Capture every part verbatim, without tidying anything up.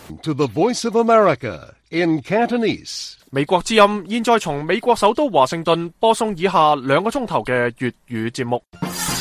To the Voice of America in Cantonese. 美國之音現在從美國首都華盛頓播送以下兩個鐘頭嘅粵語節目。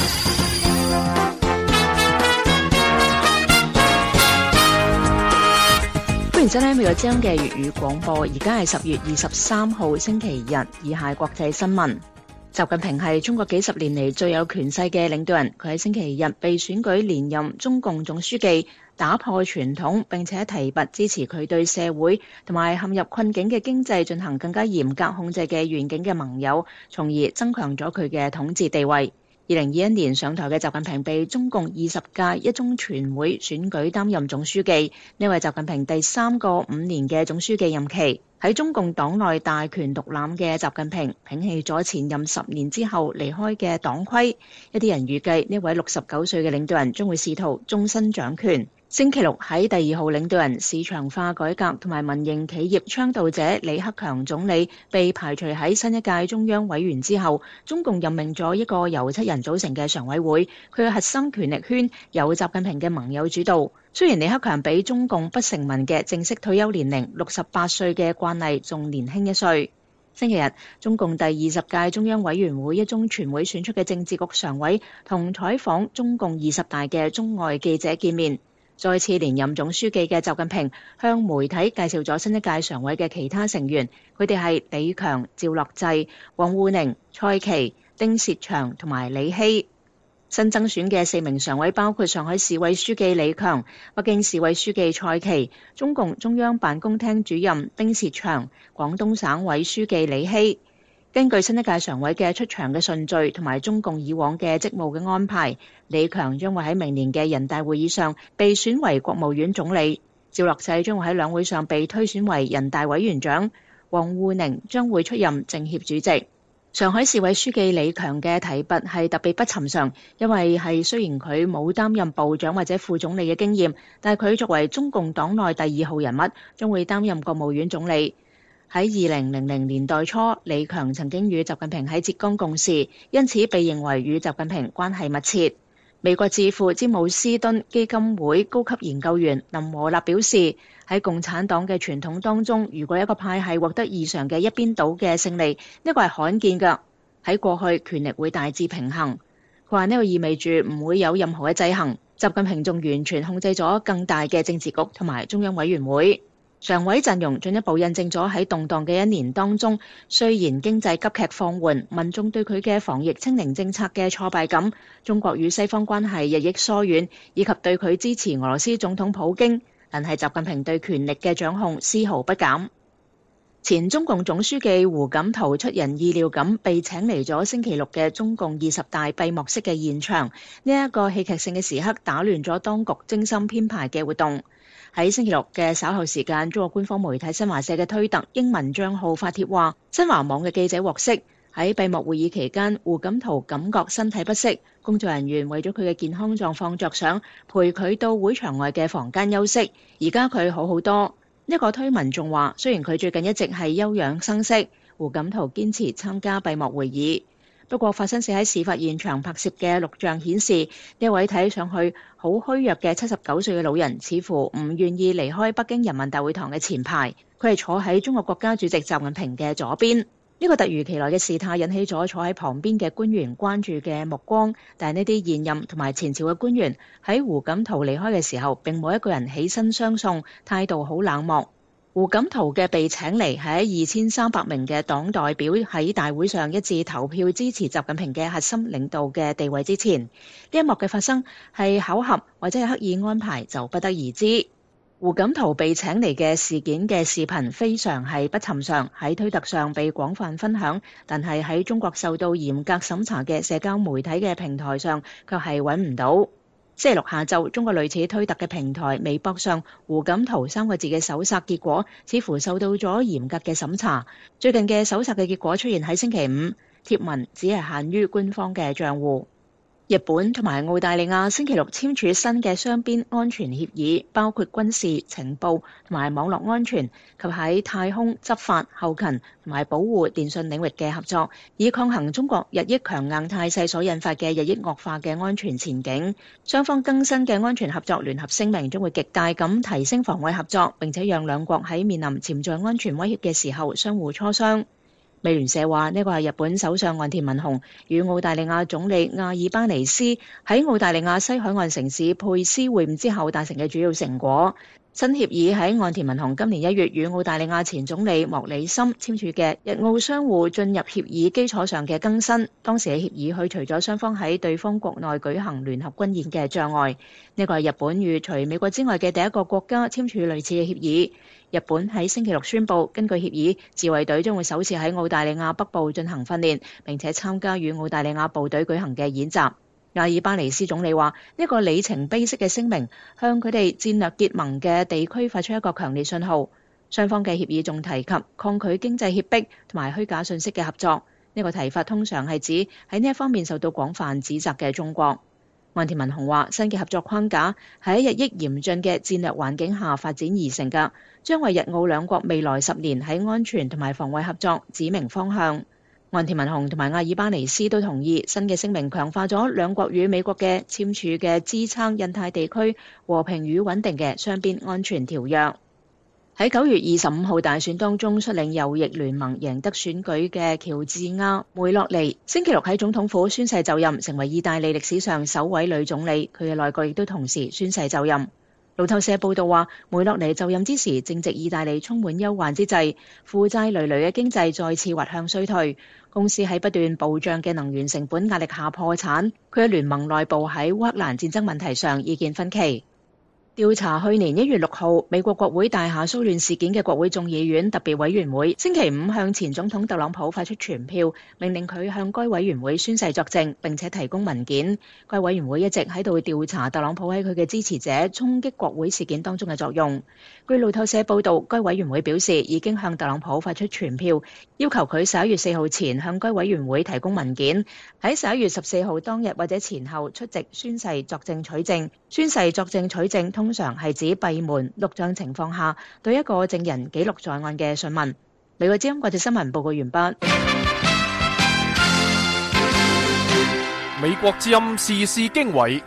歡迎收聽美國之音嘅粵語廣播，而家係十月二十三號星期日，以下國際新聞。習近平係中國幾十年嚟最有權勢嘅領導人，佢喺星期日被選舉連任中共總書記，打破傳統並且提拔支持佢對社會同埋陷入困境嘅經濟進行更加嚴格控制嘅願景嘅盟友，從而增強咗佢嘅統治地位。二零二一年上台嘅習近平被中共二十屆一中全會選舉擔任總書記，呢位習近平第三個五年嘅總書記任期。喺中共黨內大權獨攬嘅習近平摒棄咗前任十年之後離開嘅黨規，一啲人預計呢位六十九歲嘅領導人將會試圖終身掌權。星期六喺第二號領導人市場化改革同埋民營企業倡導者李克強總理被排除喺新一屆中央委員之後，中共任命咗一個由七人組成嘅常委會，佢嘅核心權力圈由習近平嘅盟友主導。雖然李克強比中共不成文嘅正式退休年齡六十八歲嘅慣例仲年輕一歲。星期日，中共第二十屆中央委員會一中全會選出嘅政治局常委同採訪中共二十大嘅中外記者見面。再次連任總書記嘅習近平向媒體介紹咗新一屆常委嘅其他成員，佢哋係李強、趙樂際、王滬寧、蔡奇、丁薛祥同埋李希。新增選嘅四名常委包括上海市委書記李強、北京市委書記蔡奇、中共中央辦公廳主任丁薛祥、廣東省委書記李希。根據新一屆常委嘅出場嘅順序同埋中共以往嘅職務嘅安排，李強將會喺明年嘅人大會議上被選為國務院總理，趙樂際將會喺兩會上被推選為人大委員長，王滬寧將會出任政協主席。上海市委書記李強嘅提拔係特別不尋常，因為係雖然佢冇擔任部長或者副總理嘅經驗，但係佢作為中共黨內第二號人物，將會擔任國務院總理。喺二零零零年代初，李強曾經與習近平喺浙江共事，因此被認為與習近平關係密切。美國智庫詹姆斯敦基金會高級研究員林和立表示，喺共產黨嘅傳統當中，如果一個派系獲得異常嘅一邊倒嘅勝利，呢個係罕見㗎。喺過去，權力會大致平衡。佢話呢個意味住唔會有任何嘅制衡。習近平仲完全控制咗更大嘅政治局同埋中央委員會。常委陣容進一步印證咗喺動盪嘅一年當中，雖然經濟急劇放緩，民眾對佢嘅防疫清零政策嘅挫敗感，中國與西方關係日益疏遠，以及對佢支持俄羅斯總統普京，但係習近平對權力嘅掌控絲毫不減。前中共總書記胡錦濤出人意料咁被請嚟咗星期六嘅中共二十大閉幕式嘅現場，呢一個戲劇性嘅時刻打亂咗當局精心編排嘅活動。喺星期六嘅稍後時間，中國官方媒體新華社嘅推特英文帳號發帖話，新華網嘅記者獲悉，喺閉幕會議期間，胡錦濤感覺身體不適，工作人員為咗佢嘅健康狀況着想，陪佢到會場外嘅房間休息。而家佢好好多。呢個推文仲話，雖然佢最近一直係休養生息，胡錦濤堅持參加閉幕會議。不過法新社喺事發現場拍攝嘅錄像顯示，呢位睇上去好虛弱嘅七十九歲嘅老人，似乎唔願意離開北京人民大會堂嘅前排，佢係坐喺中國國家主席習近平嘅左邊。呢個突如其來嘅事態引起咗坐喺旁邊嘅官員關注嘅目光，但係呢啲現任同埋前朝嘅官員喺胡錦濤離開嘅時候，並冇一個人起身相送，態度好冷漠。胡錦濤嘅被請嚟係喺二千三百名嘅黨代表喺大會上一致投票支持習近平嘅核心領導嘅地位之前，呢一幕嘅發生係巧合或者係刻意安排就不得而知。胡錦濤被請嚟嘅事件嘅視頻非常係不尋常，喺推特上被廣泛分享，但係喺中國受到嚴格審查嘅社交媒體嘅平台上卻係揾唔到。星期六下晝，中國類似推特嘅平台微博上胡錦濤三個字嘅搜索結果似乎受到咗嚴格嘅審查。最近嘅搜索嘅結果出現喺星期五，貼文只係限於官方嘅賬戶。 日本同埋澳大利亞星期六簽署新嘅雙邊安全協議，包括軍事、情報同埋網絡安全及喺太空、執法、後勤同埋保護電信領域嘅合作，以抗衡中國日益強硬態勢所引發嘅日益惡化嘅安全前景。雙方更新嘅安全合作聯合聲明將會極大咁提升防衛合作，並且讓兩國喺面臨潛在安全威脅嘅時候相互磋商。美聯社話呢個係日本首相岸田文雄與澳大利亞總理阿爾巴尼斯喺澳大利亞西海岸城市佩斯會晤之後達成嘅主要成果。新協議喺岸田文雄今年一月與澳大利亞前總理莫里森簽署嘅日澳相互進入協議基礎上嘅更新。當時嘅協議去除咗雙方喺對方國內舉行聯合軍演嘅障礙。呢個係日本與除美國之外嘅第一個國家簽署類似嘅協議。日本喺星期六宣布，根據協議，自衛隊將會首次喺澳大利亞北部進行訓練，並且參加與澳大利亞部隊舉行嘅演習。阿爾巴尼斯總理話：呢個里程碑式嘅聲明，向佢哋戰略結盟嘅地區發出一個強烈信號。雙方嘅協議仲提及抗拒經濟脅迫同埋虛假信息嘅合作。呢個提法通常係指喺呢一方面受到廣泛指責嘅中國。岸田文雄話：新嘅合作框架係喺日益嚴峻嘅戰略環境下發展而成㗎，將為日澳兩國未來十年喺安全同埋防衛合作指明方向。岸田文雄同埋阿爾巴尼斯都同意新嘅聲明強化咗兩國與美國嘅簽署嘅支撐印太地區和平與穩定嘅雙邊安全條約。喺九月二十五號大選當中，率領右翼聯盟贏得選舉嘅喬治亞梅洛尼星期六喺總統府宣誓就任，成為意大利歷史上首位女總理。佢嘅內閣亦都同時宣誓就任。路透社報道話，梅洛尼就任之時正值意大利充滿憂患之際，負債累累嘅經濟再次滑向衰退，公司喺不斷暴漲嘅能源成本壓力下破產。佢嘅聯盟內部喺烏克蘭戰爭問題上意見分歧。調查去年一月六號美國國會大廈騷亂事件嘅國會眾議院特別委員會星期五向前總統特朗普發出傳票，命令佢向該委員會宣誓作證，並且提供文件。該委員會一直喺度調查特朗普喺佢嘅支持者衝擊國會事件當中嘅作用。據路透社報道，該委員會表示已經向特朗普發出傳票，要求佢十一月四號前向該委員會提供文件，喺十一月十四號當日或者前後出席宣誓作證取證。宣誓作證取證通常係指閉門錄像情況下對一個證人記錄在案嘅訊問。美國之音國際新聞報告完畢。 美國之音時事經緯，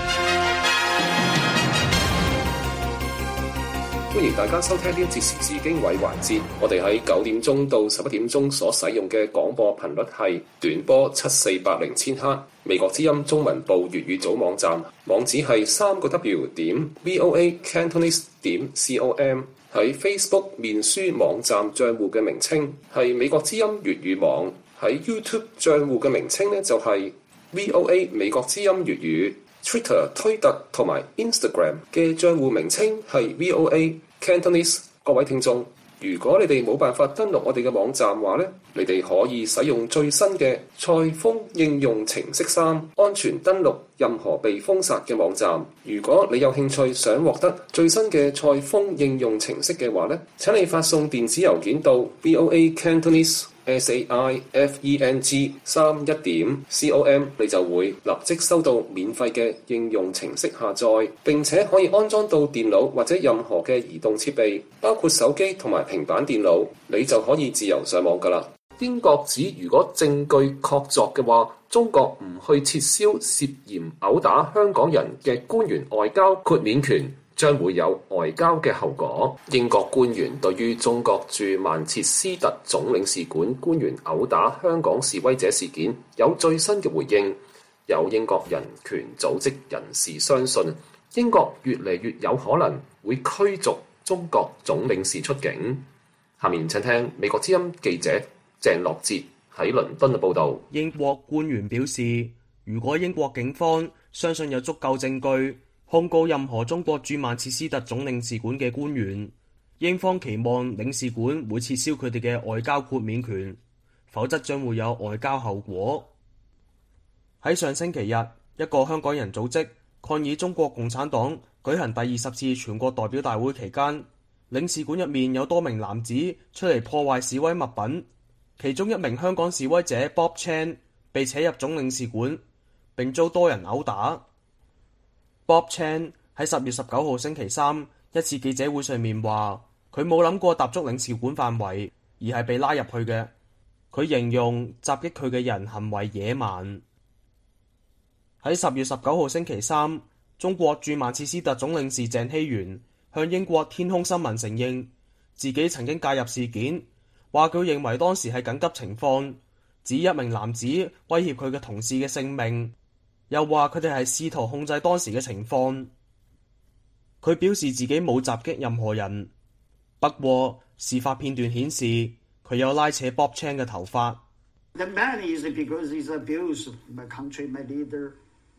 歡迎大家收聽呢一節時事經緯環節。我哋喺九點鐘到十一點鐘所使用嘅廣播頻率係短波七四八零千赫。美國之音中文部粵語組網站網址係三個 W 點 V O A Cantonese 點 C O M。喺 Facebook 面書網站賬戶嘅名稱係美國之音粵語網。喺 YouTube 賬戶嘅名稱呢就係 V O A 美國之音粵語。Twitter 推特同埋 Instagram 嘅賬戶名稱係 V O A Cantonese。各位聽眾，如果你哋冇辦法登錄我哋嘅網站話呢，你哋可以使用最新嘅賽風應用程式三安全登錄任何被封殺嘅網站。如果你有興趣想獲得最新嘅賽風應用程式嘅話呢，請你發送電子郵件到 V O A Cantonese S A I F E N G 三一點 C O M， 你就會立即收到免費嘅應用程式下載，並且可以安裝到電腦或者任何嘅移動設備，包括手機同埋平板電腦，你就可以自由上網㗎喇。英國指如果證據確鑿嘅話，中國唔去撤銷涉嫌毆打香港人嘅官員外交豁免權，將會有外交嘅後果。英國官員對於中國駐曼徹斯特總領事館官員毆打香港示威者事件有最新嘅回應。有英國人權組織人士相信，英國越嚟越有可能會驅逐中國總領事出境。下面請聽美國之音記者鄭樂哲喺倫敦嘅報導。 英國官員表示，如果英國警方相信有足夠證據控告任何中國駐曼徹斯特總領事館嘅官員，英方期望領事館會撤銷佢哋嘅外交豁免權，否則將會有外交後果。喺上星期日，一個香港人組織抗議中國共產黨舉行第二十次全國代表大會期間，領事館入面有多名男子出嚟破壞示威物品，其中一名香港示威者 Bob Chan 被扯入總領事館， 並遭多人毆打。Bob Chan 喺十月十九號星期三一次記者會上面話，佢冇諗過踏足領事館範圍，而係被拉入去嘅。佢形容襲擊佢嘅人行為野蠻。喺十月十九號星期三，中國駐曼徹斯特總領事鄭希元向英國天空新聞承認自己曾經介入事件，話佢認為當時係緊急情況，指一名男子威脅佢嘅同事嘅性命，又話佢哋係試圖控制當時嘅情況。佢表示自己冇襲擊任何人，不過事發片段顯示佢有拉扯 Bob Chan 嘅頭髮。 The man is because he's abused my country, my leader.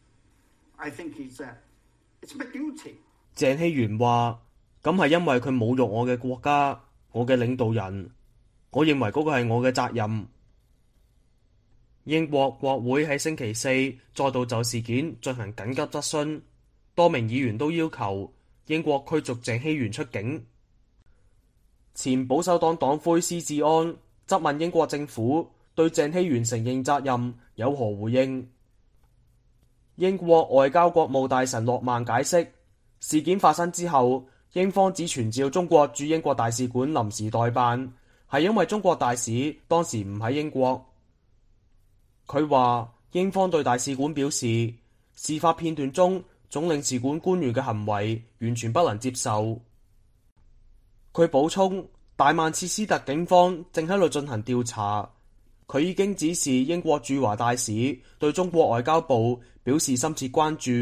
I think it's a, it's my duty. 鄭希元話：咁係因為佢侮辱我嘅國家，我嘅領導人，我認為嗰個係我嘅責任。英國國會喺星期四再度就事件進行緊急質詢，多名議員都要求英國驅逐鄭希元出境。前保守黨黨魁施志安質問英國政府對鄭希元承認責任有何回應。英國外交國務大臣諾曼解釋，事件發生之後，英方只傳召中國駐英國大使館臨時代辦，係因為中國大使當時唔喺英國。佢話英方對大使館表示，事發片段中總領事館官員嘅行為完全不能接受。佢補充，大曼徹斯特警方正喺度進行調查，佢已經指示英國駐華大使對中國外交部表示深切關注。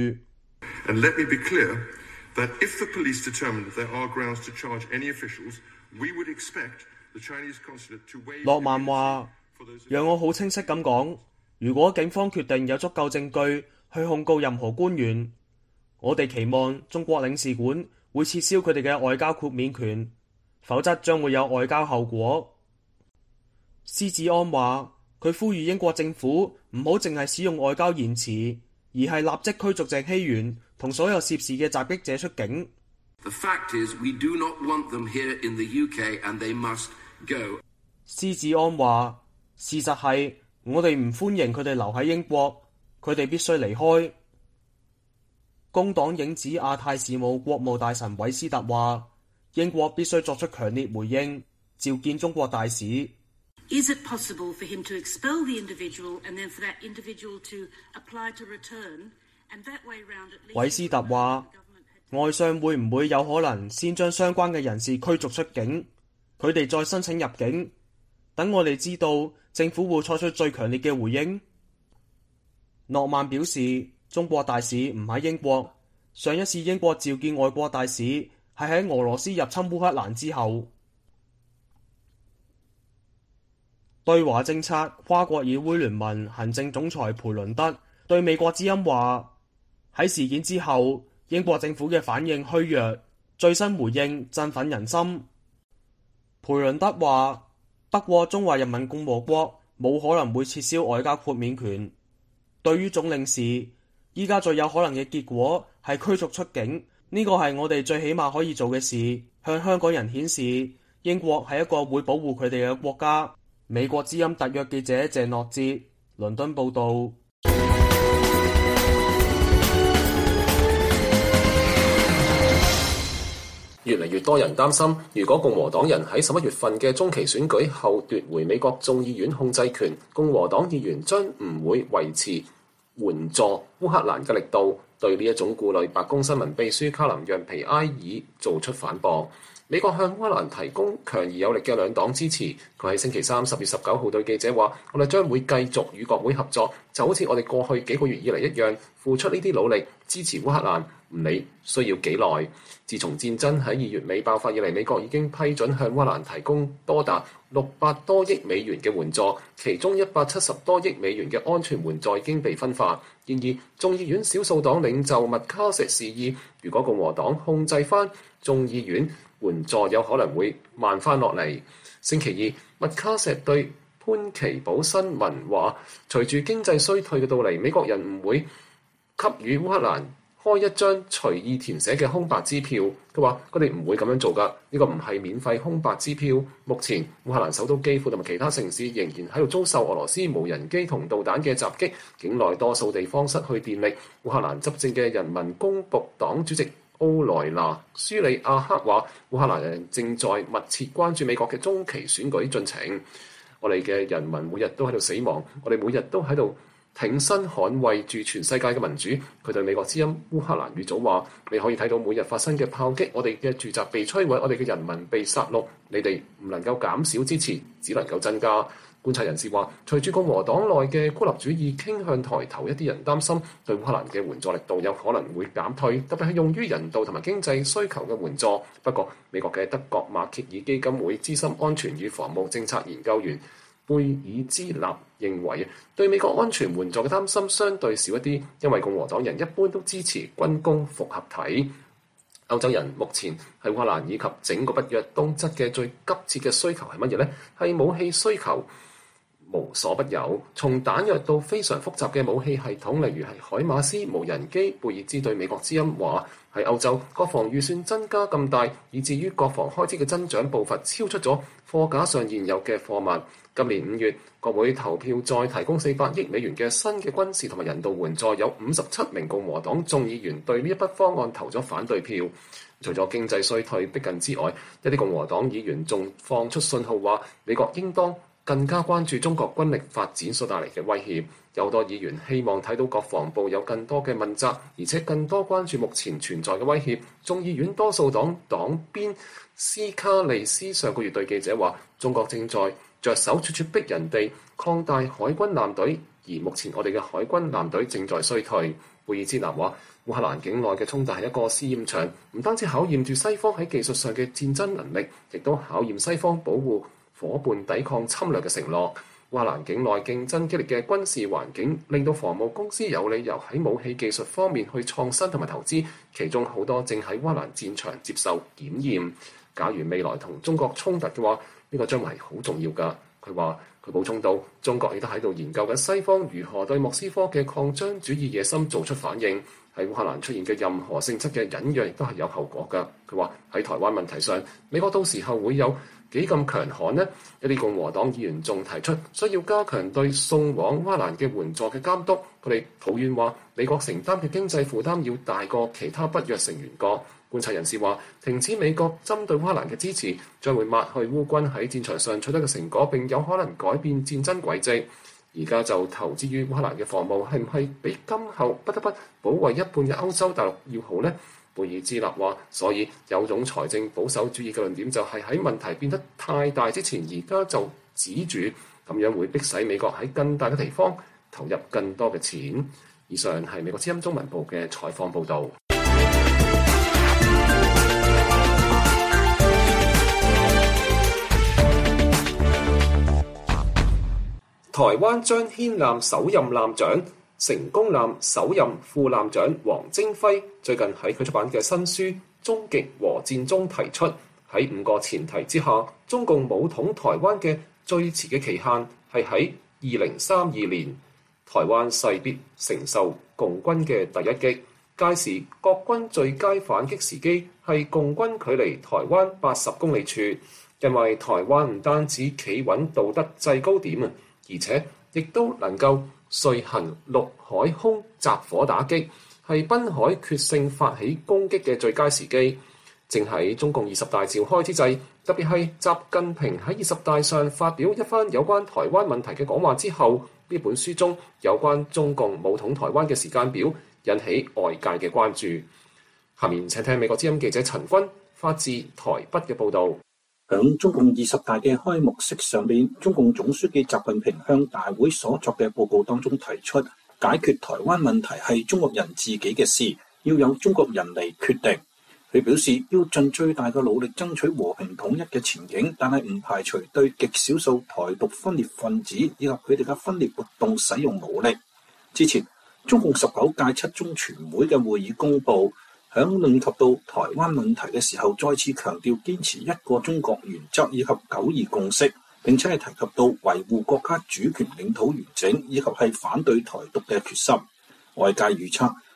And let me be clear that if the police determine that there are grounds to charge any officials, we would expect the Chinese consulate to waive. 諾曼話：讓我好清晰咁講，如果警方決定有足夠證據去控告任何官員，我哋期望中國領事館會撤銷佢哋嘅外交豁免權，否則將會有外交後果。施志安話：佢呼籲英國政府唔好淨係使用外交言辭，而係立即驅逐鄭希元同所有涉事嘅襲擊者出境。 The fact is, we do not want them here in the U K, and they must go. 施志安話：事實係我哋唔歡迎佢哋留喺英國，佢哋必須離開。工黨影子亞太事務國務大臣韋斯特話：英國必須作出強烈回應，召見中國大使。 Is it possible for him to expel the individual and then for that individual to apply to return and that way round at least? 韋斯特話：外相會唔會有可能先將相關嘅人士驅逐出境，佢哋再申請入境，等我哋知道政府會採取最強烈嘅回應？諾曼表示，中國大使唔喺英國，上一次英國召見外國大使係喺俄羅斯入侵烏克蘭之後。對華政策跨國議會聯盟行政總裁培倫德對美國之音話：喺事件之後，英國政府嘅反應虛弱，最新回應振奮人心。培倫德話：不過中華人民共和國冇可能會撤銷外交豁免權。對於總領事，依家最有可能嘅結果係驅逐出境，呢個係我哋最起碼可以做嘅事，向香港人顯示英國係一個會保護佢哋嘅國家。美國之音特約記者鄭諾哲，倫敦報導。 越嚟越多人擔心，如果共和黨人喺十一月份嘅中期選舉後奪回美國眾議院控制權，共和黨議員將唔會維持援助烏克蘭嘅力度。對呢一種顧慮，白宮新聞秘書卡林讓皮埃爾做出反駁。美國向烏克蘭提供強而有力嘅兩黨支持。佢喺星期三十月十九號對記者話：我哋將會繼續與國會合作，就好似我哋過去幾個月以嚟一樣，付出呢啲努力支持烏克蘭，唔理需要幾耐。自從戰爭喺二月尾爆發以嚟，美國已經批准向烏克蘭提供多達六百多億美元嘅援助，其中一百七十多億美元嘅安全援助已經被分發。然而，眾議院少數黨領袖麥卡錫示意，如果共和黨控制翻眾議院，援助有可能會慢翻落嚟。星期二，麥卡錫對潘奇堡新聞話：隨住經濟衰退嘅到嚟，美國人唔會給予烏克蘭開一張隨意填寫嘅空白支票。佢話：佢哋唔會咁樣做㗎，呢個唔係免費空白支票。目前烏克蘭首都基輔同埋其他城市仍然喺度遭受俄羅斯無人機同導彈嘅襲擊，境內多數地方失去電力。烏克蘭執政嘅人民公僕黨主席奧萊娜舒里亞克話：烏克蘭人正在密切關注美國嘅中期選舉進程。我哋嘅人民每日都喺度死亡，我哋每日都喺度挺身捍衛住全世界嘅民主。佢對美國之音烏克蘭語組話：你可以睇到每日發生嘅炮擊，我哋嘅住宅被摧毀，我哋嘅人民被殺戮。你哋唔能夠減少支持，只能夠增加。觀察人士話，隨住共和黨內嘅孤立主義傾向抬頭，一啲人擔心對烏克蘭嘅援助力度有可能會減退，特別係用於人道同埋經濟需求嘅援助。不過，美國嘅德國馬歇爾基金會資深安全與防務政策研究員貝爾茲納認為，對美國安全援助嘅擔心相對少一啲，因為共和黨人一般都支持軍工複合體。歐洲人目前喺烏克蘭以及整個北約東側嘅最急切嘅需求係乜嘢呢？係武器需求。無所不有，從彈藥到非常複雜嘅武器系統，例如係海馬斯無人機。貝爾茲對美國之音話：喺歐洲國防預算增加咁大，以至於國防開支嘅增長步伐超出咗貨架上現有嘅貨物。今年五月，國會投票再提供四百億美元嘅新嘅軍事同埋人道援助，有五十七名共和黨眾議員對呢一筆方案投咗反對票。除咗經濟衰退逼近之外，一啲共和黨議員仲放出信號話，美國應當更加關注中國軍力發展所帶嚟嘅威脅。有好多議員希望睇到國防部有更多嘅問責，而且更多關注目前存在嘅威脅。眾議院多數黨黨鞭斯卡利斯上個月對記者話，中國正在着手處處逼人哋擴大海軍艦隊，而目前我哋嘅海軍艦隊正在衰退。貝爾茲納話，烏克蘭境內嘅衝突係一個試驗場，唔單止考驗住西方喺技術上嘅戰爭能力，亦都考驗西方保護伙伴抵抗侵略嘅承諾。烏克蘭境內競爭激烈嘅軍事環境，令到防務公司有理由喺武器技術方面去創新同埋投資，其中好多正喺烏克蘭戰場接受檢驗。假如未來同中國衝突嘅話，呢個將係好重要㗎。佢話佢補充到，中國亦都喺度研究緊西方如何對莫斯科嘅擴張主義野心做出反應。喺烏克蘭出現嘅任何性質嘅隱約亦都係有後果㗎。佢話喺台灣問題上，美國到時候會有幾咁強悍呢？一啲共和黨議員仲提出需要加強對送往烏克蘭嘅援助嘅監督。佢哋抱怨話，美國承擔嘅經濟負擔要大過其他北約成員國。觀察人士話，停止美國針對烏克蘭嘅支持，將會抹去烏軍喺戰場上取得嘅成果，並有可能改變戰爭軌跡。而家就投資於烏克蘭嘅防務，係唔係比今後不得不保衛一半嘅歐洲大陸要好呢？貝爾茲納話，所以有種財政保守主義嘅論點就係喺問題變得太大之前，而家就止住，咁樣會逼使美國喺更大嘅地方投入更多嘅錢。以上係美國之音中文部嘅採訪報導。 台灣將牽攬首任艦長，成功艦首任副艦長黃征輝最近喺佢出版嘅新書《終極和戰》中提出，喺五個前提之下，中共武統台灣嘅最遲嘅期限係喺二零三二年，台灣勢必承受共軍嘅第一擊。屆時國軍最佳反擊時機係共軍距離台灣八十公里處，因為台灣唔單止企穩道德制高點啊，而且亦都能夠遂行陸海空集火打擊，係濱海決勝發起攻擊嘅最佳時機。正喺中共二十大召開之際，特別係習近平喺二十大上發表一番有關台灣問題嘅講話之後，呢本書中有關中共武統台灣嘅時間表引起外界嘅關注。下面請聽美國之音記者陳君發自台北嘅報導。 響中共二十大嘅開幕式上面，中共總書記習近平向大會所作嘅報告當中提出，解決台灣問題係中國人自己嘅事，要有中國人嚟決定。佢表示要盡最大嘅努力爭取和平統一嘅前景，但係唔排除對極少數台獨分裂分子以及佢哋嘅分裂活動使用武力。之前中共十九屆七中全會嘅會議公佈，響論及到台灣問題嘅時候，再次強調堅持一個中國原則以及九二共識，並且係提及到維護國家主權領土完整以及係反對台獨嘅決心。外界預測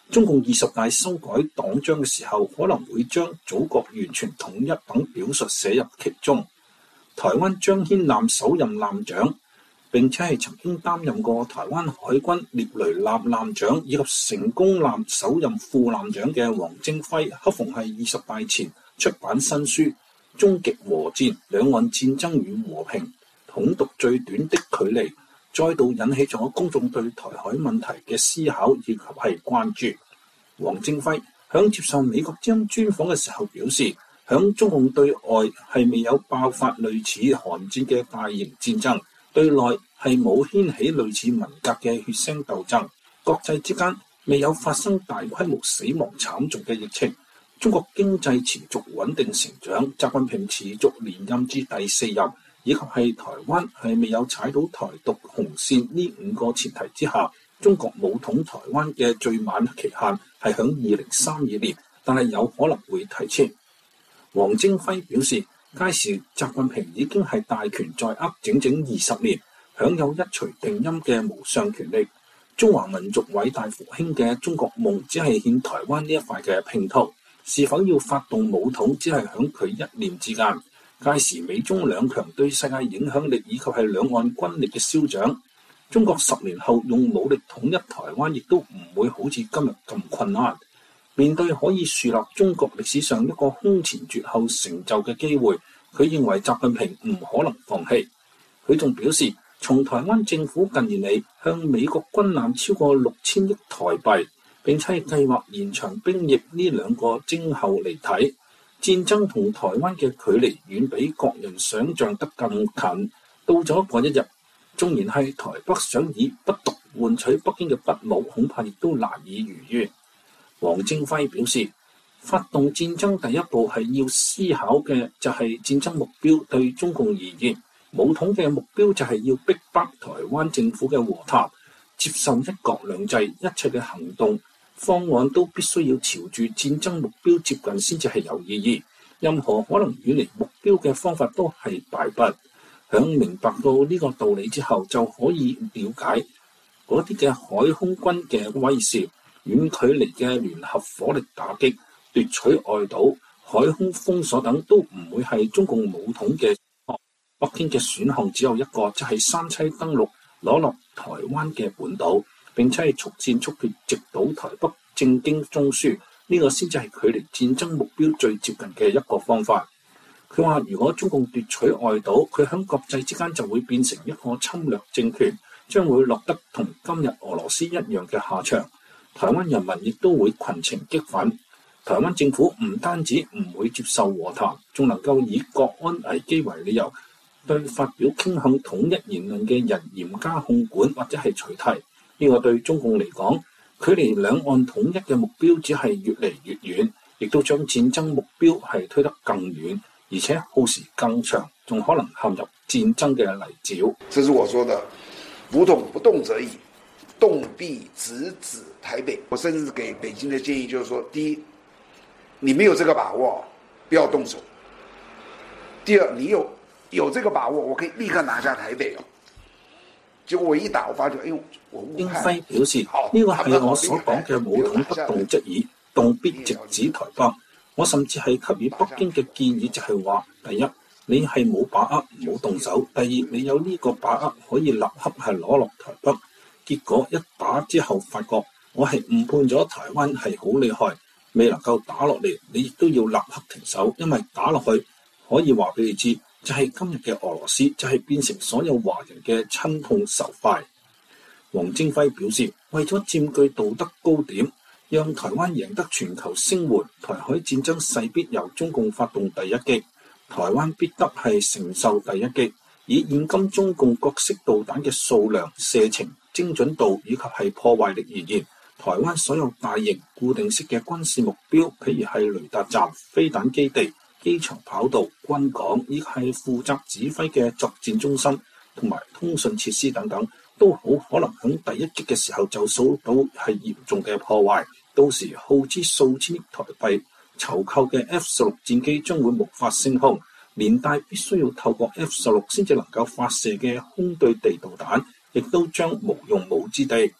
中共二十大修改黨章嘅時候，可能會將祖國完全統一等表述寫入其中。台灣張軒艦首任艦長，並且係曾經擔任過台灣海軍獵雷艦艦長以及成功艦首任副艦長嘅黃征輝，恰逢係二十大前出版新書《終極和戰：兩岸戰爭與和平，統獨最短的距離》，再度引起咗公眾對台海問題嘅思考以及係關注。黃征輝響接受美國之音專訪嘅時候表示，響中共對外係未有爆發類似韓戰嘅大型戰爭，對內係冇掀起類似文革嘅血腥鬥爭，國際之間未有發生大規模死亡慘重嘅疫情，中國經濟持續穩定成長，習近平持續連任至第四任，以及係台灣係未有踩到台獨紅線呢五個前提之下，中國武統台灣嘅最晚期限係響二零三二年，但係有可能會提前。黃征輝表示，屆時習近平已經係大權在握整整二十年，享有一錘定音嘅無上權力。中華民族偉大復興嘅中國夢只係欠台灣呢一塊嘅拼圖，是否要發動武統只係響佢一念之間。屆時美中兩強對世界影響力以及係兩岸軍力嘅消長，中國十年後用武力統一台灣亦都唔會好似今日咁困難。面對可以樹立中國歷史上一個空前絕後成就嘅機會，佢認為習近平唔可能放棄。佢仲表示，從台灣政府近年嚟向美國軍艦超過六千億台幣，並且計劃延長兵役呢兩個徵候嚟睇，戰爭同台灣嘅距離遠比國人想象得更近。到咗嗰一日，縱然係台北想以不獨換取北京嘅不武，恐怕亦都難以如願。黃征輝表示，發動戰爭第一步係要思考嘅就係戰爭目標。對中共而言，武統嘅目標就係要逼迫台灣政府嘅和談，接受一國兩制，一切嘅行動方案都必須要朝住戰爭目標接近先至係有意義。任何可能遠離目標嘅方法都係敗筆。響明白到呢個道理之後，就可以了解嗰啲嘅海空軍嘅威懾。遠距離嘅聯合火力打擊、奪取外島、海空封鎖等都唔會係中共武統嘅。北京嘅選項只有一個，就係三棲登陸，攞落台灣嘅本島，並且係速戰速決，直搗台北政經中樞。呢個先至係距離戰爭目標最接近嘅一個方法。佢話：如果中共奪取外島，佢喺國際之間就會變成一個侵略政權，將會落得同今日俄羅斯一樣嘅下場。台灣人民亦都會群情激憤，台灣政府唔單止唔會接受和談，仲能夠以國安危機為理由，對發表傾向統一言論嘅人嚴加控管或者係取締。呢個對中共嚟講，距離兩岸統一嘅目標只係越嚟越遠，亦都將戰爭目標係推得更遠，而且耗時更長，仲可能陷入戰爭嘅泥沼。 這是我說的，武統不動則已，動必直指台北。我甚至給北京的建議就是說，第一，你沒有這個把握，不要動手；第二，你有有這個把握，我可以立刻拿下台北哦。結果我一打，我發覺，哎呦，我誤判。 英輝表示，呢個係我所講嘅武統不動則已，動必直指台北。我甚至係給予北京嘅建議就係話，第一，你係冇把握，唔好動手；第二，你有呢個把握，可以立刻係攞落台北。結果一打之後，發覺我係誤判咗台灣係好厲害，未能夠打落嚟，你亦都要立刻停手，因為打落去可以話俾你知，就係、是、今日嘅俄羅斯就係變成所有華人嘅親痛仇快。黃征輝表示，為咗佔據道德高點，讓台灣贏得全球聲援，台海戰爭勢必由中共發動第一擊，台灣必得係承受第一擊。以現今中共各式導彈嘅數量、射程、精準度以及係破壞力而言，台灣所有大型固定式嘅軍事目標，譬如係雷達站、飛彈基地、機場跑道、軍港，以及係負責指揮嘅作戰中心同埋通訊設施等等，都好可能喺第一擊嘅時候就受到係嚴重嘅破壞。到時耗資數千億台幣籌購嘅 F 十六戰機將會無法升空，連帶必須要透過 F 十六先至能夠發射嘅空對地導彈，亦都將無用武之地。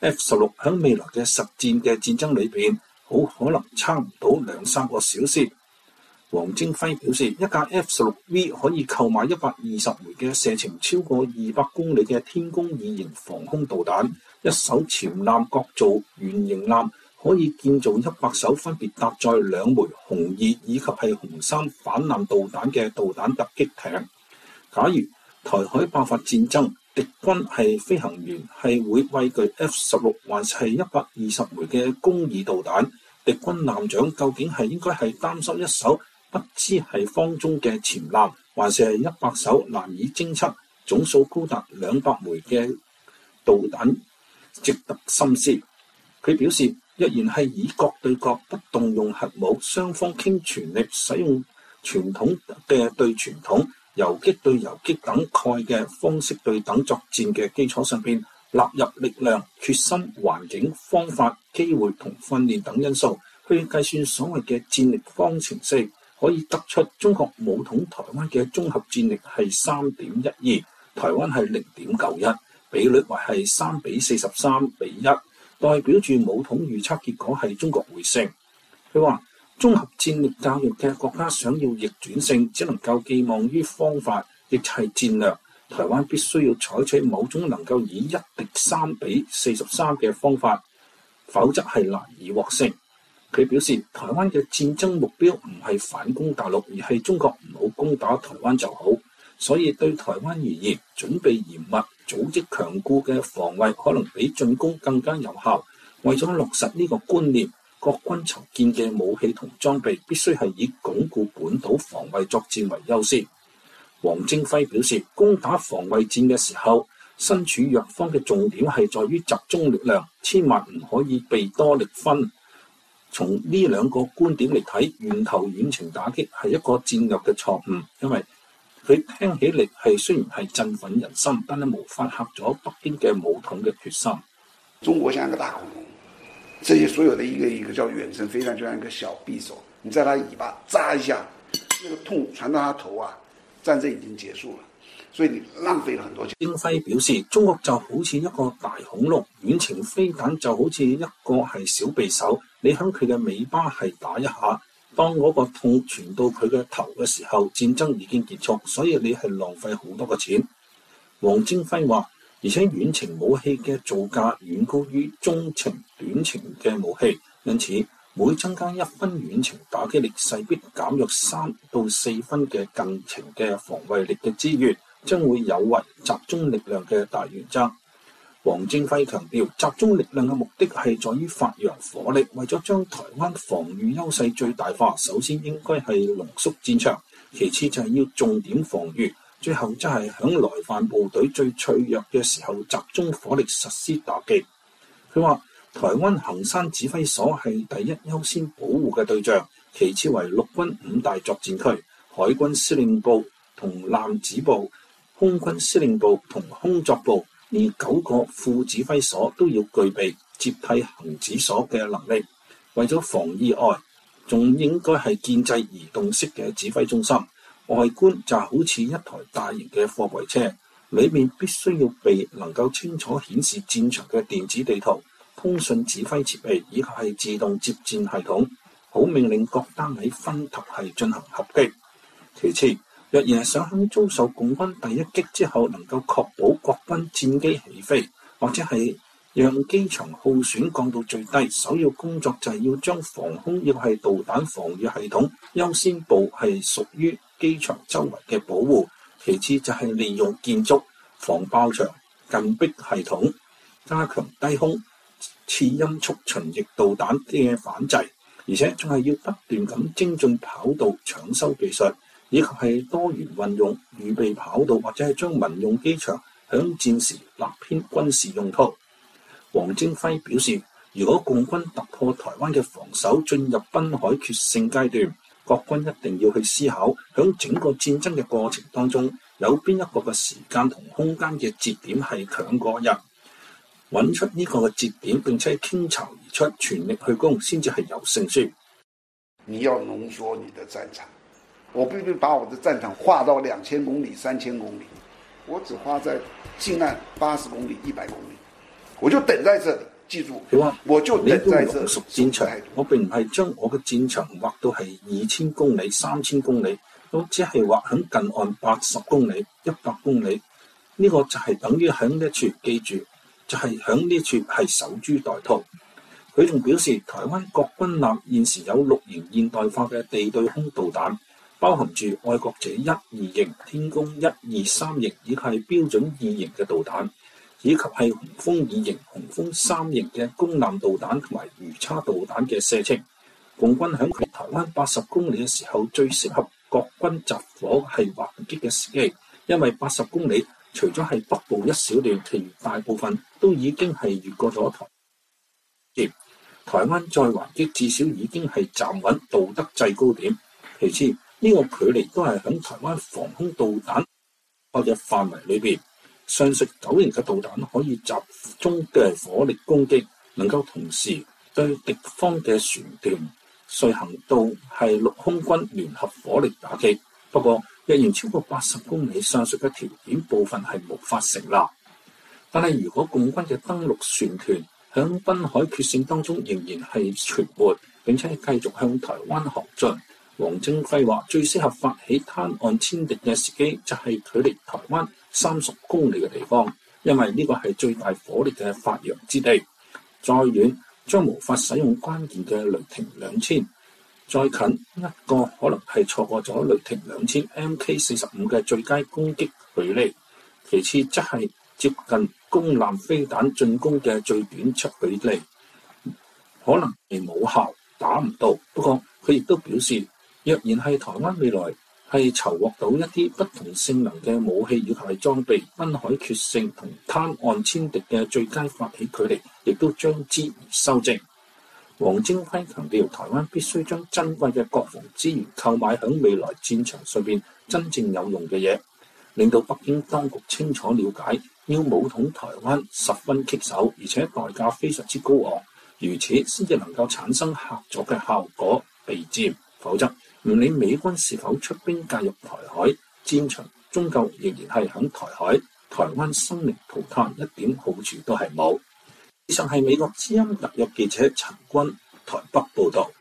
F 十六喺未來嘅實戰嘅戰爭裏邊，好可能差唔到兩三個小時。黃征輝表示，一架 F 十六 V 可以購買一百二十枚嘅射程超過二百公里嘅天宮二型防空導彈，一艘潛艦各造原型艦可以建造一百艘分別搭載兩枚紅二以及係紅三反艦導彈嘅導彈突擊艇。假如台海爆發戰爭，敵軍係飛行員係會畏懼 F 十六還是係一百二十枚嘅弓二導彈？敵軍艦長究竟係應該係擔心一艘不知係方中嘅潛艦，還是係一百艘難以偵測、總數高達兩百枚嘅導彈？值得深思。佢表示，若然係以國對國不動用核武，雙方傾全力使用傳統嘅對傳統、游擊對游擊等概嘅方式對等作戰嘅基礎上邊，納入力量、決心、環境、方法、機會同訓練等因素，去計算所謂嘅戰力方程式，可以得出中國武統台灣嘅綜合戰力係三點一二，台灣係零點九一，比率為係三比四十三比一。代表住武統預測結果係中國會勝。佢話綜合戰力教育嘅國家想要逆轉勝，只能夠寄望於方法，亦係戰略。台灣必須要採取某種能夠以一敵三比四十三嘅方法，否則係難以獲勝。佢表示，台灣嘅戰爭目標唔係反攻大陸，而係中國唔好攻打台灣就好。所以對台灣而言，準備嚴密、組織強固嘅防衛可能比進攻更加有效。為咗落實呢個觀念，國軍籌建嘅武器同裝備必須係以鞏固本土防衛作戰為優先。黃征輝表示，攻打防衛戰嘅時候，身處弱方嘅重點係在於集中力量，千萬唔可以被多力分。從呢兩個觀點嚟睇，源頭遠程打擊係一個戰略嘅錯誤，因為佢聽起嚟係雖然係振奮人心，但係無法嚇咗北京嘅武統嘅決心。 中國像一個大恐龍，這些所有的一個一個叫遠程飛彈，就像一個小匕首，你在它尾巴扎一下，那個痛傳到它頭啊，戰爭已經結束了，所以你浪費了很多錢。 征輝表示，中國就好似一個大恐龍，遠程飛彈就好似一個係小匕首，你響佢嘅尾巴係打一下。當嗰個痛傳到佢嘅頭嘅時候，戰爭已經結束，所以你係浪費好多個錢。黃征輝話，而且遠程武器嘅造價遠高於中程、短程嘅武器，因此每增加一分遠程打擊力，勢必減弱三到四分嘅近程嘅防衛力嘅資源，將會有違集中力量嘅大原則。黃征輝強調，集中力量嘅目的係在於發揚火力，為咗將台灣防禦優勢最大化，首先應該係濃縮戰場，其次就係要重點防禦，最後則係響來犯部隊最脆弱嘅時候集中火力實施打擊。佢話，台灣衡山指揮所係第一優先保護嘅對象，其次為陸軍五大作戰區、海軍司令部同艦指部、空軍司令部同空作部。呢九個副指揮所都要具備接替衡指所嘅能力。為咗防意外，仲應該係建制移動式嘅指揮中心，外觀就好似一台大型嘅貨櫃車，裏面必須要備能夠清楚顯示戰場嘅電子地圖、通訊指揮設備以及係自動接戰系統，好命令各單位分頭係進行合擊。其次，若然係想喺遭受共軍第一擊之後，能夠確保國軍戰機起飛，或者係讓機場耗損降到最低，首要工作就係要將防空亦係導彈防禦系統優先部係屬於機場周圍嘅保護，其次就係利用建築、防爆牆、近壁系統，加強低空、次音速巡弋導彈嘅反制，而且仲係要不斷咁精進跑道搶修技術，以及係多元運用預備跑道，或者係將民用機場響戰時立編軍事用途。黃征輝表示，如果共軍突破台灣嘅防守，進入濱海決勝階段，國軍一定要去思考，響整個戰爭嘅過程當中，有邊一個嘅時間同空間嘅節點係強過人，揾出呢個嘅節點，並且傾巢而出，全力去攻，先至係有勝算。 你要濃縮你的戰場。我必須把我的戰場劃到兩千公里、三千公里，我只劃在近岸八十公里、一百公里，我就等在這裡。 記住， 佢話我就你都等在這濃縮戰場，我並唔係將我嘅戰場劃到係二千公里、三千公里，我只係劃響近岸八十公里、一百公里。呢、這個就係等於響呢一處，記住就係響呢處係守株待兔。佢仲表示，台灣國軍艦現時有六型現代化嘅地對空導彈，包含住愛國者一、二型、天宮一、二、三型，以及係標準二型嘅導彈，以及係雄風二型、雄風三型嘅攻艦導彈同埋魚叉導彈嘅射程。共軍響距台灣八十公里嘅時候，最適合國軍集火係還擊嘅時機，因為八十公里除咗係北部一小段，其餘大部分都已經係越過咗台。台灣再還擊至少已經係站穩道德制高點。其次，呢、這個距離都係響台灣防空導彈嘅範圍裏邊。上述九型嘅導彈可以集中嘅火力攻擊，能夠同時對敵方嘅船團遂行到係陸空軍聯合火力打擊。不過，若然超過八十公里，上述嘅條件部分係無法成立。但係如果共軍嘅登陸船團響濱海決勝當中仍然係存活，並且繼續向台灣航進，黃征輝話最適合發起灘岸殲敵嘅時機就係距離台灣三十公里嘅地方，因為呢個係最大火力嘅發揚之地。再遠將無法使用關鍵嘅雷霆兩千，再近一個可能係錯過咗雷霆兩千 M K 四十五嘅最佳攻擊距離。其次則係接近攻艦飛彈進攻嘅最短距離，可能係冇效，打唔到。不過佢亦都表示，若然係台灣未來係籌獲到一啲不同性能嘅武器以及係裝備，濱海決勝同灘岸殲敵嘅最佳發起距離，亦都將之而修正。黃征輝強調，台灣必須將珍貴嘅國防資源購買響未來戰場上邊真正有用嘅嘢，令到北京當局清楚了解，要武統台灣十分棘手，而且代價非常之高昂，如此先至能夠產生嚇阻嘅效果，備戰。否則唔理美軍是否出兵介入台海戰場，終究仍然係響台海，台灣生靈塗炭，一點好處都係冇。以上係美國之音特約記者陳君台北報道。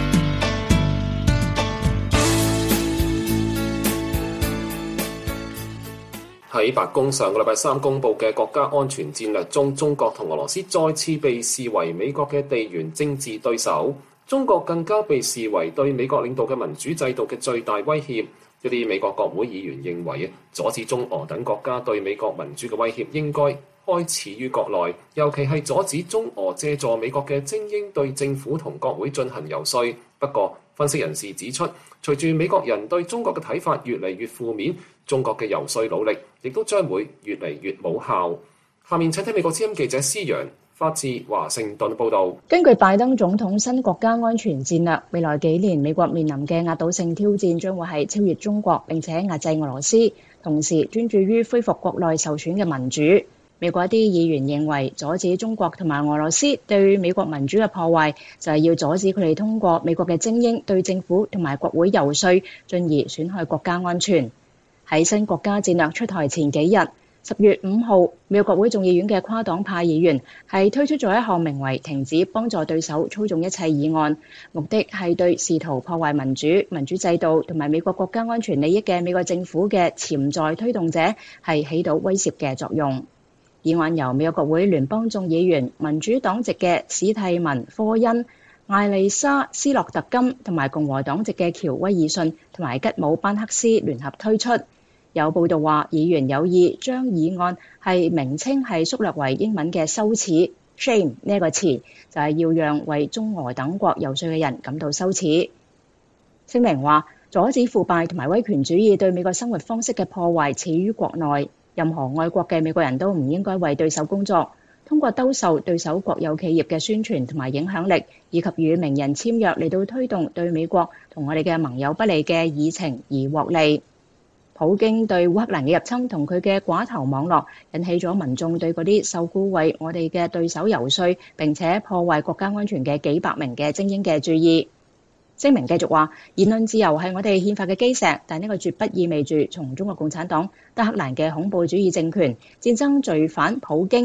喺白宮上個禮拜三公佈嘅國家安全戰略中，中國同俄羅斯再次被視為美國嘅地緣政治對手。中國更加被視為對美國領導嘅民主制度嘅最大威脅。一啲美國國會議員認為，阻止中俄等國家對美國民主嘅威脅應該開始於國內，尤其係阻止中俄借助美國嘅精英對政府同國會進行游說。不過，分析人士指出，隨住美國人對中國嘅睇法越嚟越負面，中國嘅游說努力亦都將會越嚟越冇效。下面請聽美國之音記者施洋發自華盛頓報導。 根據拜登總統新國家安全戰略，未來幾年美國面臨嘅壓倒性挑戰將會係超越中國，並且壓制俄羅斯，同時專注於恢復國內受損嘅民主。美國一啲議員認為，阻止中國同埋俄羅斯對美國民主嘅破壞，就係要阻止佢哋通過美國嘅精英對政府同埋國會游說，進而損害國家安全。喺新國家戰略出台前幾日，十月五號，美國國會眾議院嘅跨黨派議員係推出咗一項名為停止幫助對手操縱一切議案，目的係對試圖破壞民主、民主制度同埋美國國家安全利益嘅美國政府嘅潛在推動者係起到威懾嘅作用。議案由美國國會聯邦眾議員民主黨籍嘅史蒂文·科恩、艾麗莎·斯洛特金同埋共和黨籍嘅喬威爾遜同埋吉姆·班克斯聯合推出。有報道話，議員有意將議案係名稱係縮略為英文嘅羞恥 shame 呢一個詞，就係要讓為中俄等國游說嘅人感到羞恥。聲明話，阻止腐敗同埋威權主義對美國生活方式嘅破壞始於國內。任何愛國嘅美國人都唔應該為對手工作，通過兜售對手國有企業嘅宣傳同埋影響力，以及與名人簽約嚟到推動對美國同我哋嘅盟友不利嘅議程而獲利。普京對烏克蘭嘅入侵同佢嘅寡頭網絡，引起咗民眾對嗰啲受雇為我哋嘅對手游說並且破壞國家安全嘅幾百名嘅精英嘅注意。聲明繼續話，言論自由係我哋憲法嘅基石，但呢個絕不意味住從中國共產黨、德黑蘭嘅恐怖主義政權、戰爭罪犯普京同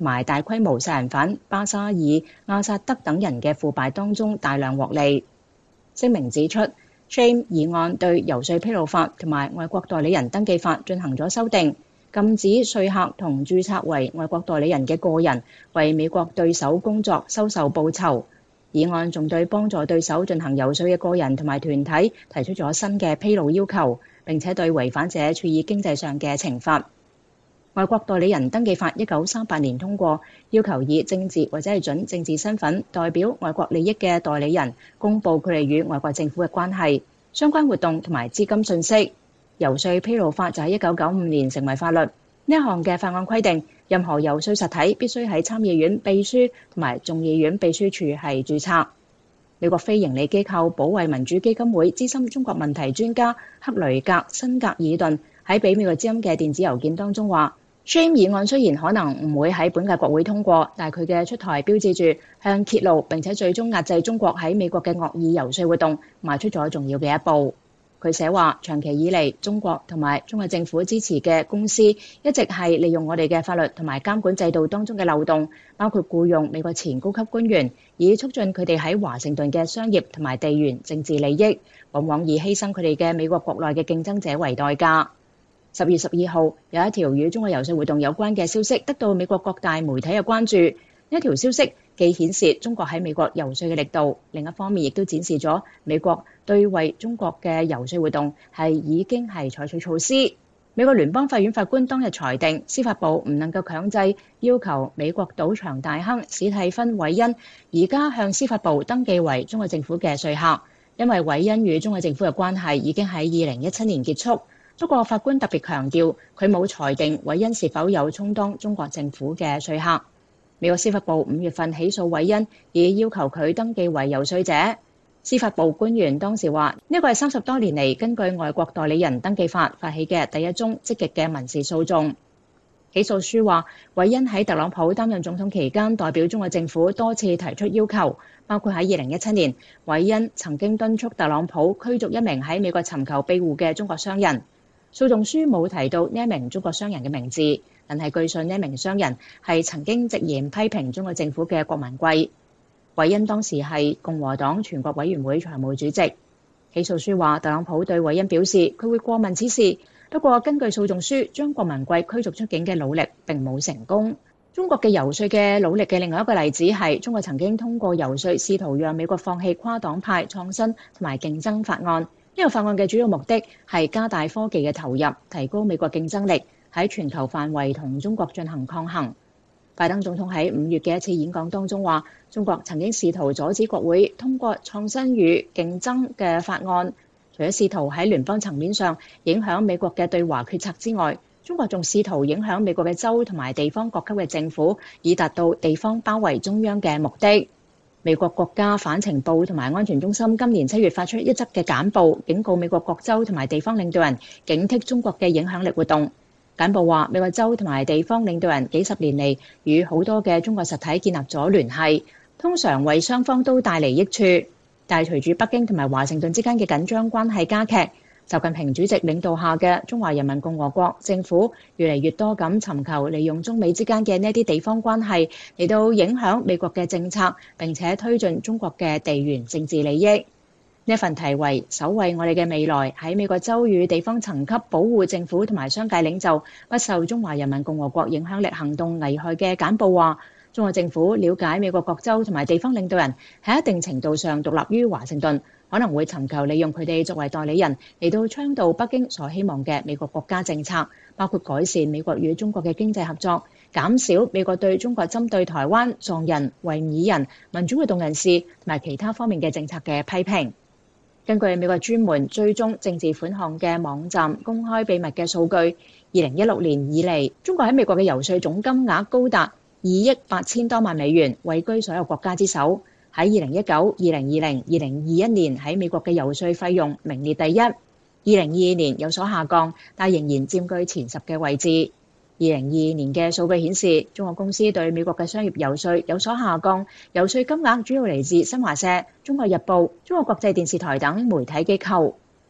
同埋大規模殺人犯巴沙爾、阿薩德等人嘅腐敗當中大量獲利。聲明指出 ，S H A M E 議案對遊說披露法同埋外國代理人登記法進行咗修訂，禁止說客同註冊為外國代理人嘅個人為美國對手工作收受報酬。議案仲對幫助對手進行遊說嘅個人同埋團體提出咗新嘅披露要求，並且對違反者處以經濟上嘅懲罰。外國代理人登記法一九三八年通過，要求以政治或者係準政治身份代表外國利益嘅代理人公佈佢哋與外國政府嘅關係、相關活動同埋資金信息。遊說披露法就喺一九九五年成為法律。呢一項嘅法案規定，任何遊說實體必須喺參議院秘書同埋眾議院秘書處係註冊。美國非營利機構保衛民主基金會資深中國問題專家克雷格辛格爾頓喺俾美國之音嘅電子郵件當中話 ，S H A M E 議案雖然可能唔會喺本屆國會通過，但係佢嘅出台標誌住向揭露並且最終壓制中國喺美國嘅惡意遊說活動邁出咗重要嘅一步。佢寫話，長期以嚟，中國同埋中國政府支持嘅公司一直係利用我哋嘅法律同埋監管制度當中嘅漏洞，包括僱用美國前高級官員，以促進佢哋喺華盛頓嘅商業同埋地緣政治利益，往往以犧牲佢哋嘅美國國內嘅競爭者為代價。十月十二號，有一條與中國遊說活動有關嘅消息得到美國各大媒體嘅關注。呢一條消息既顯示中國喺美國遊說嘅力度，另一方面亦都展示咗美國對為中國嘅遊說活動係已經係採取措施。美國聯邦法院法官當日裁定，司法部唔能夠強制要求美國賭場大亨史蒂芬韋恩而家向司法部登記為中國政府嘅說客，因為韋恩與中國政府嘅關係已經喺二零一七年結束。不過法官特別強調，佢冇裁定韋恩是否有充當中國政府嘅說客。美國司法部五月份起訴韋恩，以要求佢登記為遊說者。司法部官員當時話：呢個係三十多年嚟根據外國代理人登記法發起嘅第一宗積極嘅民事訴訟。起訴書話，韋恩喺特朗普擔任總統期間，代表中國政府多次提出要求，包括喺二零一七年，韋恩曾經敦促特朗普驅逐一名喺美國尋求庇護嘅中國商人。訴訟書冇提到呢一名中國商人嘅名字，但係據信呢一名商人係曾經直言批評中國政府嘅郭文貴。韋恩當時係共和黨全國委員會財務主席。起訴書話，特朗普對韋恩表示佢會過問此事，不過根據訴訟書，將郭文貴驅逐出境嘅努力並冇成功。中國嘅遊說嘅努力嘅另外一個例子係，中國曾經通過遊說試圖讓美國放棄跨黨派創新同埋競爭法案。呢個法案嘅主要目的係加大科技嘅投入，提高美國競爭力，喺全球範圍同中國進行抗衡。拜登總統喺五月嘅一次演講當中話，中國曾經試圖阻止國會通過創新與競爭嘅法案，除咗試圖喺聯邦層面上影響美國嘅對華決策之外，中國仲試圖影響美國嘅州同埋地方各級嘅政府，以達到地方包圍中央嘅目的。美國國家反情報同埋安全中心今年七月發出一則嘅簡報，警告美國各州同埋地方領導人警惕中國嘅影響力活動。簡報話，美國州同埋地方領導人幾十年嚟與好多嘅中國實體建立咗聯繫，通常為雙方都帶嚟益處。但係隨住北京同埋華盛頓之間嘅緊張關係加劇，習近平主席領導下嘅中華人民共和國政府越嚟越多咁尋求利用中美之間嘅呢啲地方關係嚟到影響美國嘅政策，並且推進中國嘅地緣政治利益。呢份題為守衛我哋嘅未來，喺美國州與地方層級保護政府同埋商界領袖不受中華人民共和國影響力行動危害嘅簡報話，中國政府了解美國各州同埋地方領導人喺一定程度上獨立於華盛頓，可能會尋求利用佢哋作為代理人嚟到倡導北京所希望嘅美國國家政策，包括改善美國與中國嘅經濟合作，減少美國對中國針對台灣、藏人、維吾爾人、民主活動人士同埋其他方面嘅政策嘅批評。根據美國專門追蹤政治款項嘅網站公開秘密嘅數據，二零一六年以嚟，中國喺美國嘅遊說總金額高達二億八千多萬美元，位居所有國家之首。喺二零一九、二零二零、二零二一年喺美國嘅遊說費用名列第一。二零二二年有所下降，但仍然佔據前十嘅位置。二零二二年嘅數據顯示，中國公司對美國嘅商業遊說有所下降，遊說金額主要嚟自新華社、中國日報、中國國際電視台等媒體機構。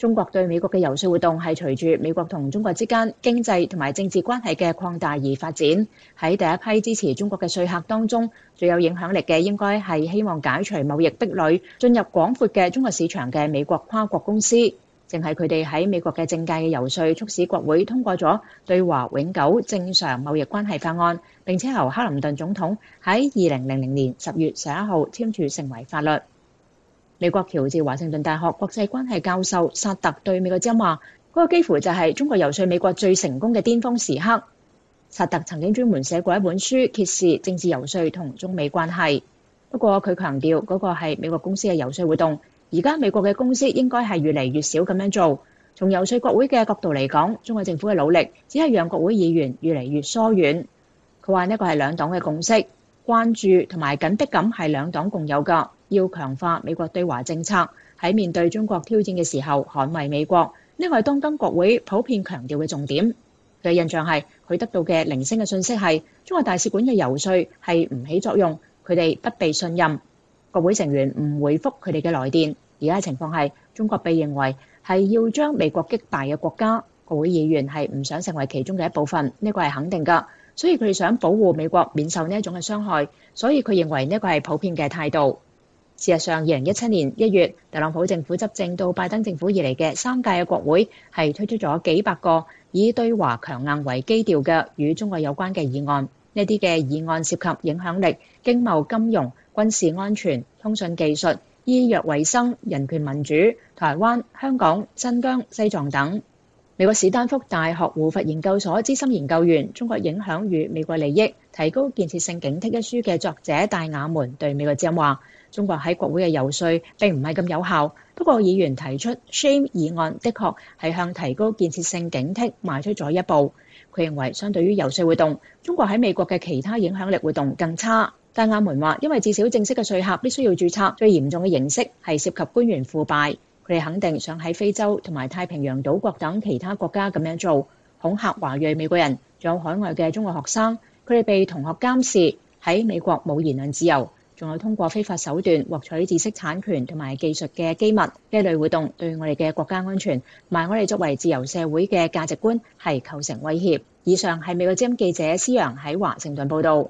中國對美國嘅游說活動係隨住美國同中國之間經濟同埋政治關係嘅擴大而發展。喺第一批支持中國嘅說客當中，最有影響力嘅應該係希望解除貿易壁壘、進入廣闊嘅中國市場嘅美國跨國公司。正係佢哋喺美國嘅政界嘅游說，促使國會通過咗對華永久正常貿易關係法案，並且由克林頓總統喺二零零零年十月十一號簽署成為法律。美國喬治華盛頓大學國際關係教授薩特對美國之音話：嗰個幾乎就係中國游說美國最成功嘅巔峰時刻。薩特曾經專門寫過一本書揭示政治游說同中美關係，不過佢強調嗰個係美國公司嘅游說活動，而家美國嘅公司應該係越嚟越少咁樣做。從游說國會嘅角度嚟講，中國政府嘅努力只係讓國會議員越嚟越疏遠。佢話呢個係兩黨嘅共識，關注同埋緊迫感係兩黨共有㗎。要強化美國對華政策，喺面對中國挑戰嘅時候捍衛美國，呢個係當今國會普遍強調嘅重點。佢嘅印象係佢得到嘅零星嘅信息係中國大使館嘅游說係唔起作用，佢哋不被信任，國會成員唔回覆佢哋嘅來電。而家嘅情況係中國被認為係要將美國擊敗嘅國家，國會議員係唔想成為其中嘅一部分，呢個係肯定㗎。所以佢哋想保護美國免受呢一種嘅傷害，所以佢認為呢個係普遍嘅態度。事實上，二零一七年一月，特朗普政府執政到拜登政府以嚟嘅三屆嘅國會係推出咗幾百個以對華強硬為基調嘅與中國有關嘅議案。呢啲嘅議案涉及影響力、經貿、金融、軍事安全、通訊技術、醫藥衛生、人權民主、台灣、香港、新疆、西藏等。美國史丹福大學胡佛研究所資深研究員《中國影響與美國利益：提高建設性警惕》一書嘅作者戴雅門對美國之音話：中國喺國會嘅游說並唔係咁有效，不過議員提出 Shame 議案的確係向提高建設性警惕邁出咗一步。佢認為相對於游說活動，中國喺美國嘅其他影響力活動更差。戴雅門話：因為至少正式嘅說客必須要註冊，最嚴重嘅形式係涉及官員腐敗。佢哋肯定想喺非洲同埋太平洋島國等其他國家咁樣做，恐嚇華裔美國人，仲有海外嘅中國學生，佢哋被同學監視，喺美國冇言論自由，仲有通過非法手段獲取知識產權同埋技術嘅機密，呢類活動對我哋嘅國家安全同埋我哋作為自由社會嘅價值觀係構成威脅。以上係美國之音記者施洋喺華盛頓報道。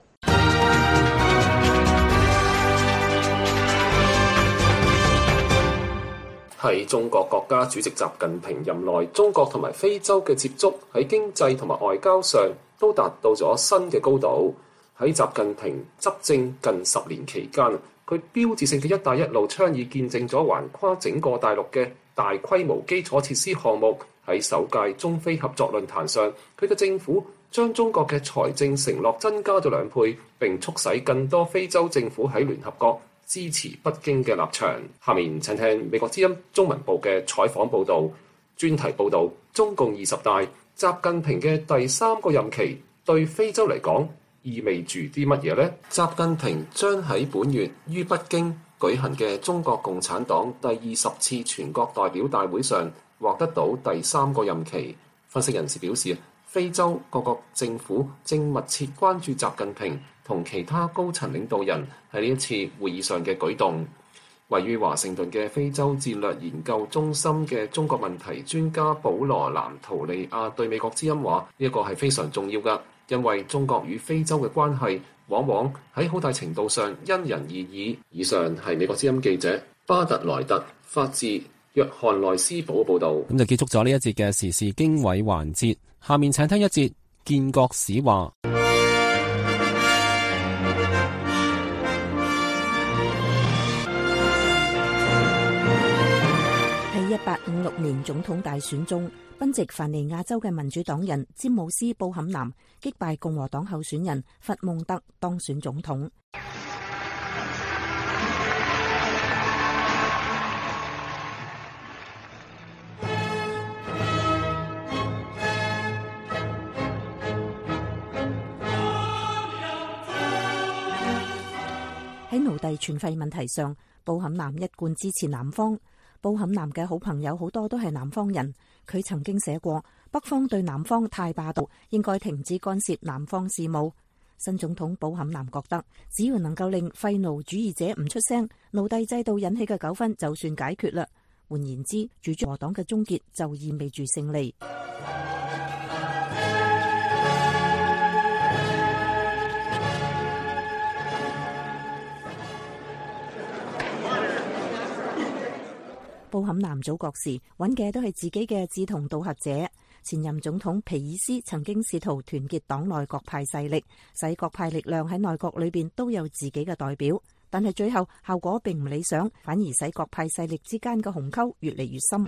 喺中國國家主席習近平任內，中國同埋非洲嘅接觸喺經濟同埋外交上都達到咗新嘅高度。喺習近平執政近十年期間，佢標誌性嘅一帶一路倡議見證咗橫跨整個大陸嘅大規模基礎設施項目。喺首屆中非合作論壇上，佢嘅政府將中國嘅財政承諾增加咗兩倍，並促使更多非洲政府喺聯合國支持北京嘅立場。下面請聽美國之音中文部嘅採訪報導，專題報導中共二十大，習近平嘅第三個任期對非洲嚟講意味住啲乜嘢呢？習近平將喺本月於北京舉行嘅中國共產黨第二十次全國代表大會上獲得到第三個任期。分析人士表示，非洲各國政府正密切關注習近平同其他高層領導人喺呢一次會議上嘅舉動。位於華盛頓嘅非洲戰略研究中心嘅中國問題專家保羅南圖利亞對美國之音話：呢一個係非常重要㗎，因為中國與非洲嘅關係往往喺好大程度上因人而異。以上係美國之音記者巴特萊特發自約翰內斯堡報導。 咁就結束咗呢一節嘅時事經緯環節，下面請聽一節建國史話。 喺一八五六年總統大選中，賓夕凡尼亞州嘅民主黨人詹姆斯布坎南擊敗共和黨候選人弗蒙特當選總統。喺奴隸存廢問題上，布坎南一貫支持南方。布坎南嘅好朋友好多都係南方人，佢曾經寫過，北方對南方太霸道，應該停止干涉南方事務。新總統布坎南覺得，只要能夠令廢奴主義者唔出聲，奴隸制度引起嘅糾紛就算解決啦。 換言之，主共和黨嘅終結就意味住勝利。布坎南組閣時揾嘅都係自己嘅志同道合者。前任總統皮爾斯曾經試圖團結黨內各派勢力，使各派力量喺內閣裏邊都有自己嘅代表，但係最後效果並唔理想，反而使各派勢力之間嘅鴻溝越嚟越深。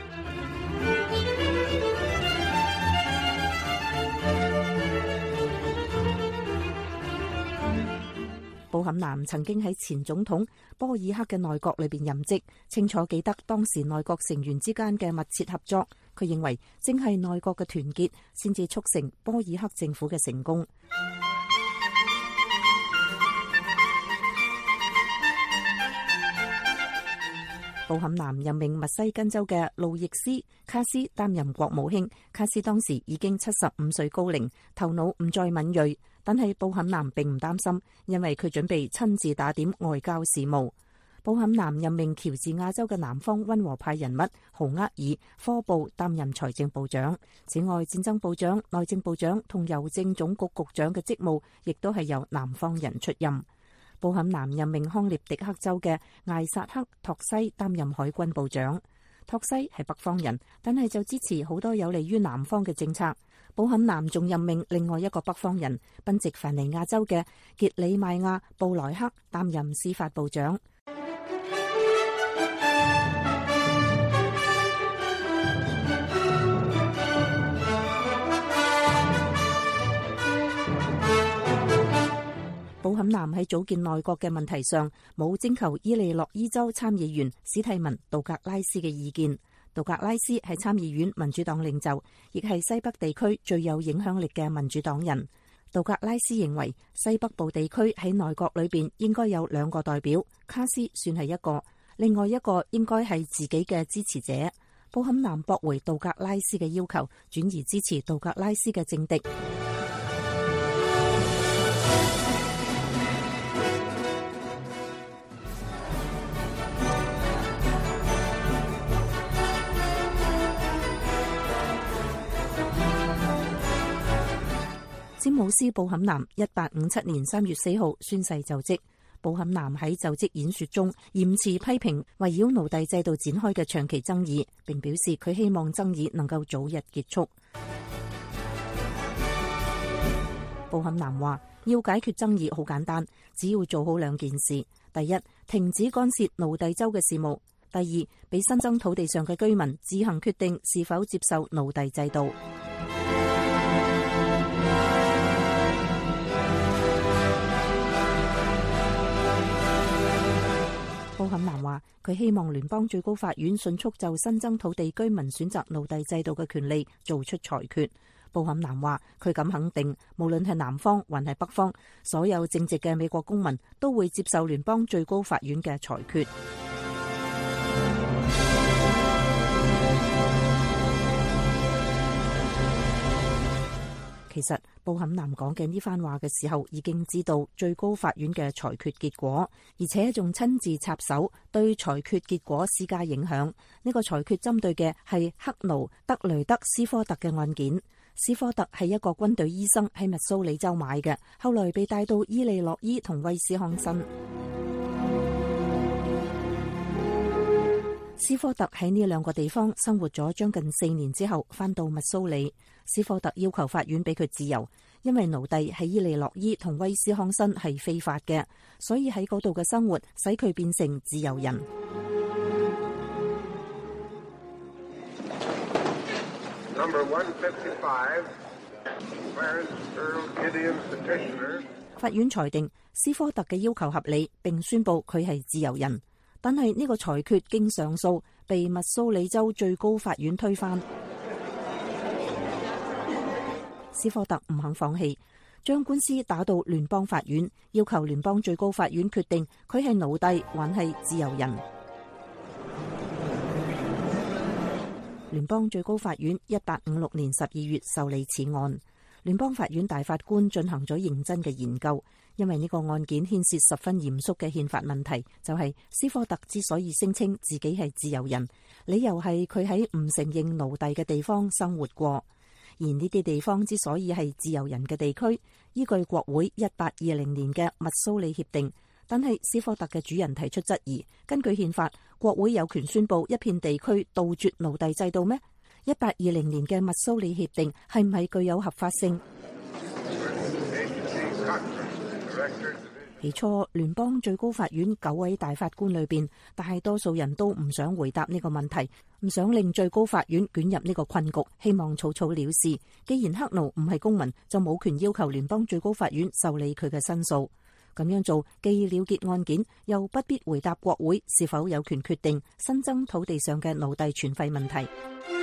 布坎南曾經喺前總統波爾克嘅內閣裏邊任職，清楚記得當時內閣成員之間嘅密切合作。佢認為正係內閣嘅團結先至促成波爾克政府嘅成功。布坎南任命密西根州嘅路易斯卡斯擔任國務卿。卡斯當時已經七十五歲高齡，頭腦唔再敏銳，但係布坎南並唔擔心，因為佢準備親自打點外交事務。布坎南任命喬治亞州嘅南方溫和派人物豪厄爾科布擔任財政部長。此外，戰爭部長、內政部長同郵政總局局長嘅職務亦都係由南方人出任。布坎南任命康涅狄克州嘅艾薩克托西擔任海軍部長。托西係北方人，但係就支持好多有利於南方嘅政策。布坎南仲任命另外一個北方人賓夕凡尼亞州嘅傑里邁亞布萊克擔任司法部長。布坎南喺組建內閣嘅問題上冇徵求伊利諾伊州參議員史蒂文杜格拉斯嘅意見。杜格拉斯係參議院民主黨領袖，亦係西北地區最有影響力嘅民主黨人。杜格拉斯認為西北部地區喺內閣裏邊應該有兩個代表，卡斯算係一個，另外一個應該係自己嘅支持者。布坎南駁回杜格拉斯嘅要求，轉而支持杜格拉斯嘅政敵。詹姆斯布坎南一八五七年三月四號宣誓就職。布坎南喺就職演說中嚴詞批評圍繞奴隸制度展開嘅長期爭議，並表示佢希望爭議能夠早日結束。布坎南話要解決爭議好簡單，只要做好兩件事：第一，停止干涉奴隸州嘅事務；第二，俾新增土地上嘅居民自行決定是否接受奴隸制度。布坎南話佢希望聯邦最高法院迅速就新增土地居民選擇奴隸制度嘅權利做出裁決。布坎南話佢敢肯定，無論係南方還係北方，所有正直嘅美國公民都會接受聯邦最高法院嘅裁決。其實布坎南講嘅呢番話嘅時候，已經知道最高法院嘅裁決結果，而且仲親自插手對裁決結果施加影響。呢個裁決針對嘅係黑奴德雷德斯科特嘅案件。斯科特係一個軍隊醫生，喺密蘇里州買嘅，後來被帶到伊利諾伊同威斯康辛。斯科特喺呢兩個地方生活咗將近四年之後，返到密蘇里。斯科特要求法院俾佢自由，因為奴隸喺伊利諾伊同威斯康辛係非法嘅，所以喺嗰度嘅生活使佢變成自由人。Number one fifty-five, Clarence Earl Gideon's petitioner. 法院裁定斯科特嘅要求合理，並宣布佢係自由人。但係呢個裁決經上訴，被密蘇里州最高法院推翻。斯科特唔肯放棄，將官司打到聯邦法院，要求聯邦最高法院決定佢係奴隸還係自由人。聯邦最高法院一八五六年十二月受理此案。聯邦法院大法官進行咗認真嘅研究， 因為呢個案件牽涉十分嚴肅嘅憲法問題，就係斯科特之所以聲稱自己係自由人，理由係佢喺唔承認奴隸嘅地方生活過。而呢啲地方之所以係自由人嘅地區，依據國會一八二零年嘅密蘇里協定，但係斯科特嘅主人提出質疑，根據憲法，國會有權宣布一片地區杜絕奴隸制度咩？一八二零年嘅密蘇里協定係唔係具有合法性？起初，聯邦最高法院九位大法官裏邊，大多數人都唔想回答呢個問題，唔想令最高法院捲入呢個困局，希望草草了事。既然黑奴唔係公民，就冇權要求聯邦最高法院受理佢嘅申訴。咁樣做既了結案件，又不必回答國會是否有權決定新增土地上嘅奴隸存廢問題。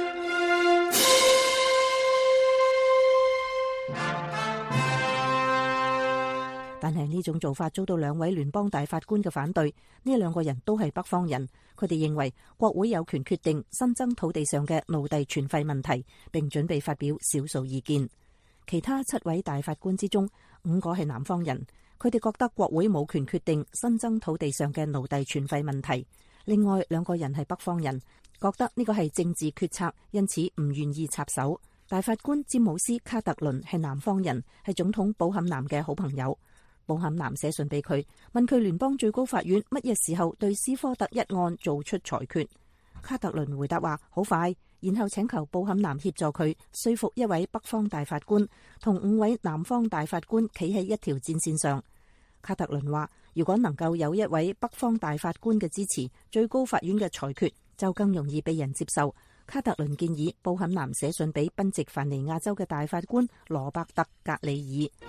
但係呢種做法遭到兩位聯邦大法官嘅反對，呢兩個人都係北方人，佢哋認為國會有權決定新增土地上嘅奴隸存廢問題，並準備發表少數意見。其他七位大法官之中，五個係南方人，佢哋覺得國會冇權決定新增土地上嘅奴隸存廢問題。另外兩個人係北方人，覺得呢個係政治決策，因此唔願意插手。大法官詹姆斯卡特倫係南方人，係總統布坎南嘅好朋友。布坎南寫信俾佢，問佢聯邦最高法院乜嘢時候對斯科特一案做出裁決。卡特倫回答話好快，然後請求布坎南協助佢說服一位北方大法官同五位南方大法官企喺一條戰線上。卡特倫話，如果能夠有一位北方大法官嘅支持，最高法院嘅裁決就更容易被人接受。卡特倫建議布坎南寫信俾賓夕凡尼亞州嘅大法官羅伯特格里爾。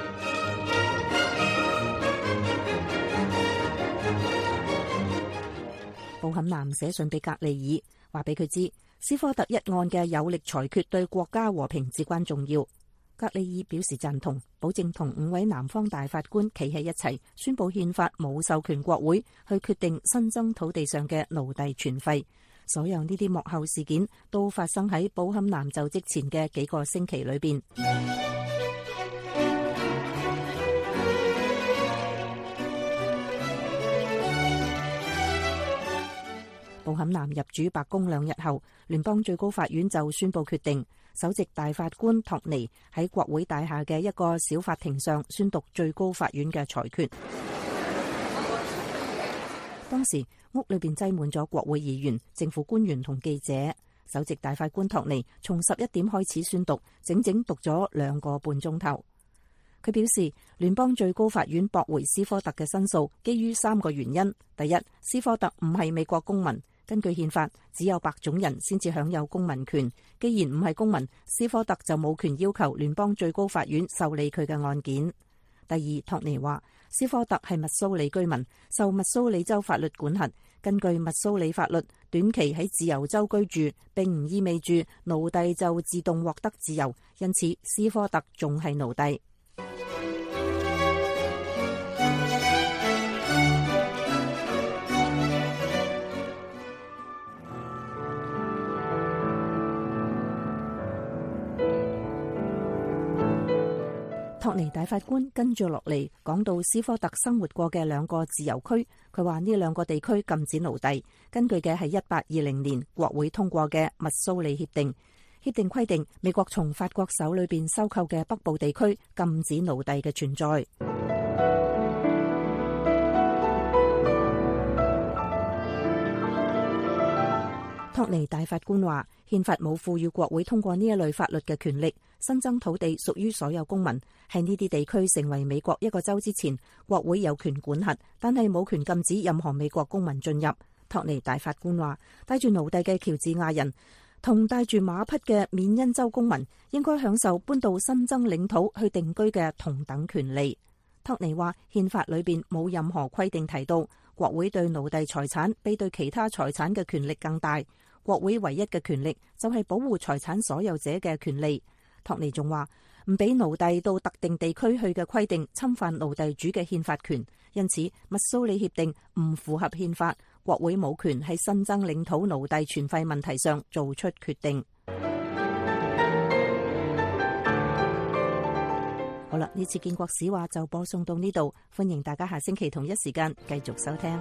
布坎南寫信俾格里爾，話俾佢知斯科特一案嘅有力裁決對國家和平至關重要。格里爾表示贊同，保證同五位南方大法官企喺一齊，宣布憲法冇授權國會去決定新增土地上嘅奴隸存廢。所有呢啲幕後事件都發生喺布坎南就職前嘅幾個星期裏邊。布坎南入主白宮兩日後，聯邦最高法院就宣布決定，首席大法官托尼喺國會大廈嘅一個小法庭上宣讀最高法院嘅裁決。當時屋裏邊擠滿咗國會議員、政府官員同記者。首席大法官托尼從十一點開始宣讀，整整讀咗兩個半鐘頭。佢表示，聯邦最高法院駁回斯科特嘅申訴，基於三個原因。第一，斯科特唔係美國公民。根據憲法，只有白種人先至享有公民權。既然唔係公民，斯科特就冇權要求聯邦最高法院受理佢嘅案件。第二，托尼話，斯科特係密蘇里居民，受密蘇里州法律管轄。根據密蘇里法律，短期喺自由州居住並唔意味住奴隸就自動獲得自由，因此斯科特仲係奴隸。托尼大法官跟住落嚟講到斯科特生活過嘅兩個自由區，佢話呢兩個地區禁止奴隸，根據嘅係一八二零年國會通過嘅密蘇里協定。協定規定，美國從法國手裏邊收購嘅北部地區禁止奴隸嘅存在。托尼大法官話，憲法冇賦予國會通過呢一類法律嘅權力。新增土地屬於所有公民，喺呢啲地區成為美國一個州之前，國會有權管轄，但係冇權禁止任何美國公民進入。托尼大法官話，帶住奴隸嘅喬治亞人同帶住馬匹嘅緬因州公民應該享受搬到新增領土去定居嘅同等權利。托尼話，憲法裏邊冇任何規定提到國會對奴隸財產比對其他財產嘅權力更大。國會唯一嘅權力就係保護財產所有者嘅權利。托尼仲話，唔俾奴隸到特定地區去嘅規定侵犯奴隸主嘅憲法權，因此密蘇里協定唔符合憲法，國會冇權喺新增領土奴隸存廢問題上做出決定。 好啦，呢次建國史話就播送到呢度，歡迎大家下星期同一時間繼續收聽。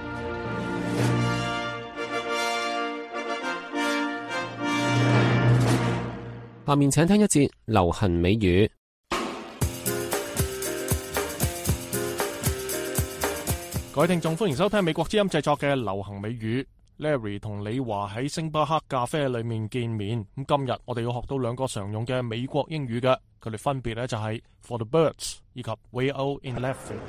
下面請聽一節流行美語。 各位聽眾，歡迎收聽美國之音製作嘅流行美語。Larry 同李華喺星巴克咖啡裏面見面。咁今日我哋要學到兩個常用嘅美國英語嘅，佢哋分別咧就係 For the Birds 以及 Way Out in Left Field。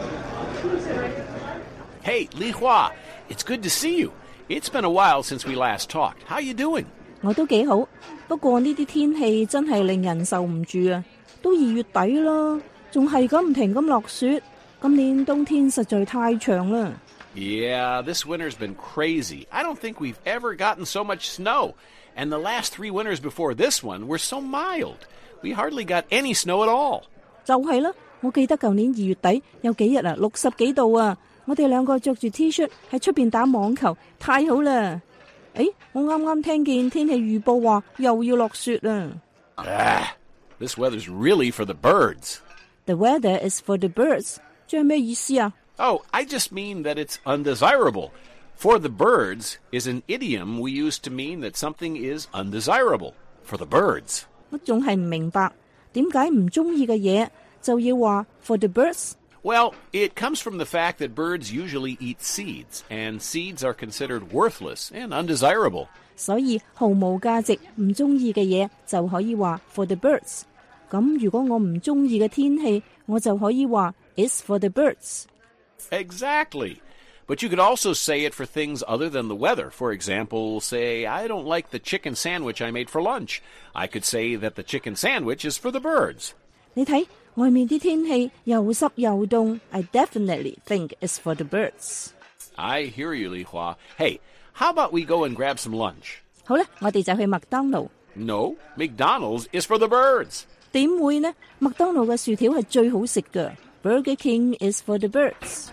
Hey, Li Hua, it's good to see you. It's been a while since we last talked. How you doing? 我都幾好，不過呢啲天氣真係令人受唔住啊！都二月底啦，仲係咁唔停咁落雪。今年冬天實在太長啦。 Yeah, this winter's been crazy. I don't think we've ever gotten so much snow. And the last three winters before this one were so mild. We hardly got any snow at all. 就係啦，我記得舊年二月底有幾日啊，六十幾度啊，我哋兩個着住 T 恤喺出邊打網球，太好啦！誒，我啱啱聽見天氣預報話又要落雪啊。 Ah, this weather's really for the birds. The weather is for the birds. 即係咩意思啊？ Oh, I just mean that it's undesirable. For the birds is an idiom we use to mean that something is undesirable. For the birds. 我仲係唔明白，點解唔中意嘅嘢就要話 for the birds? Well, it comes from the fact that birds usually eat seeds, and seeds are considered worthless and undesirable. 所以毫無價值唔中意嘅嘢就可以話 for the birds. 咁如果我唔中意嘅天氣，我就可以話 it's for the birds. Exactly. But you could also say it for things other than the weather. For example, say, I don't like the chicken sandwich I made for lunch. I could say that the chicken sandwich is for the birds. 你睇，外面啲天氣又濕又凍 I definitely think it's for the birds. I hear you, Li Hua. Hey, how about we go and grab some lunch? 好啦，我哋就去麥當勞。 No, McDonald's is for the birds. 點會呢？麥當勞嘅薯條係最好食㗎。Burger King is for the birds.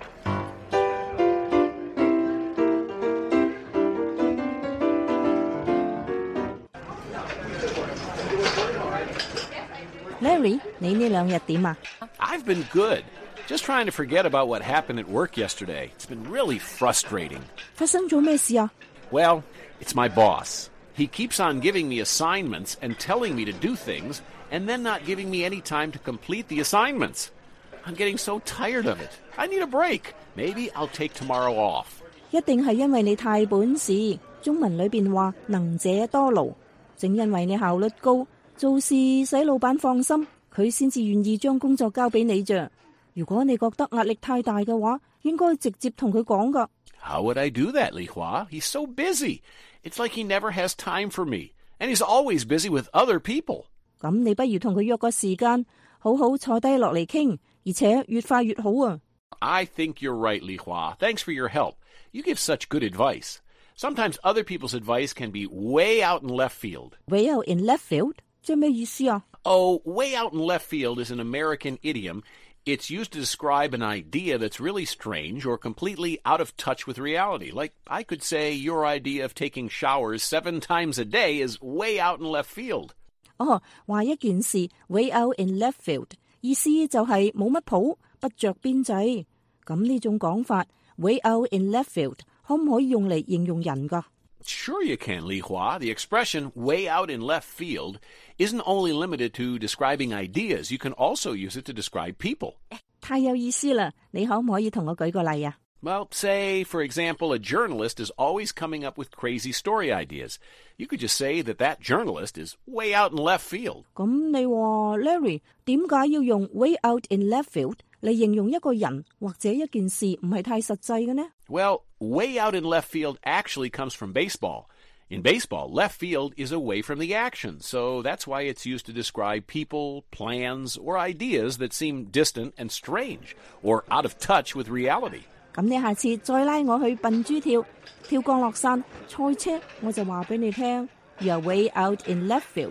Larry, 你呢兩日點啊？ I've been good. Just trying to forget about what happened at work yesterday. It's been really frustrating. 發生咗咩事啊？ Well, it's my boss. He keeps on giving me assignments and telling me to do things, and then not giving me any time to complete the assignments. I'm getting so tired of it. I need a break. Maybe I'll take tomorrow off. 一定係因為你太本事。中文裏邊話能者多勞，正因為你效率高，做事使老闆放心，佢先至願意將工作交俾你啫。如果你覺得壓力太大嘅話，應該直接同佢講㗎。 How would I do that, Li Hua? He's so busy. It's like he never has time for me. And he's always busy with other people. 咁你不如同佢約個時間，好好坐低落嚟傾，而且越快越好啊。 I think you're right, Li Hua. Thanks for your help. You give such good advice. Sometimes other people's advice can be way out in left field. Way out in left field? 即係咩意思啊？ Oh, way out in left field is an American idiom. It's used to describe an idea that's really strange or completely out of touch with reality. Like, I could say your idea of taking showers seven times a day is way out in left field. 哦，話一件事 way out in left field， 意思就係冇乜譜，不着邊際。咁呢種講法 way out in left field 可唔可以用嚟形容人㗎？ Sure you can, Li Hua. The expression way out in left field isn't only limited to describing ideas. You can also use it to describe people. 太有意思啦！你可唔可以同我舉個例啊？ Well, say, for example, a journalist is always coming up with crazy story ideas. You could just say that that journalist is way out in left field. 咁你話 Larry 點解要用 way out in left field 嚟形容一個人或者一件事唔係太實際嘅呢？ Well, way out in left field actually comes from baseball. In baseball, left field is away from the action, so that's why it's used to describe people, plans, or ideas that seem distant and strange, or out of touch with reality. 咁你下次再拉我去笨豬跳、跳降落傘、賽車，我就話俾你聽 ，You're way out in left field。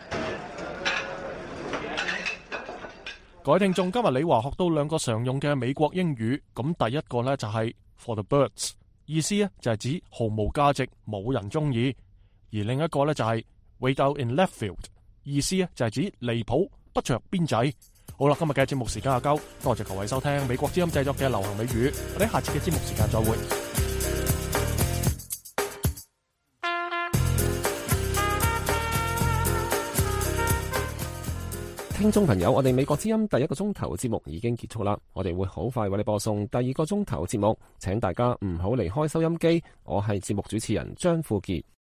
各位聽眾，今日李華學到兩個常用嘅美國英語，咁第一個呢就係 for the birds， 意思呢就係指毫無價值，冇人中意；而另一個呢就係 way out in left field， 意思呢就係指離譜，不着邊際。 好啦，今日嘅節目時間就夠，多謝各位收聽美國之音製作嘅流行美語，我哋下次嘅節目時間再會。 聽眾朋友，我哋美國之音第一個鐘頭節目已經結束啦，我哋會好快為你播送第二個鐘頭節目，請大家唔好離開收音機。我係節目主持人張富傑。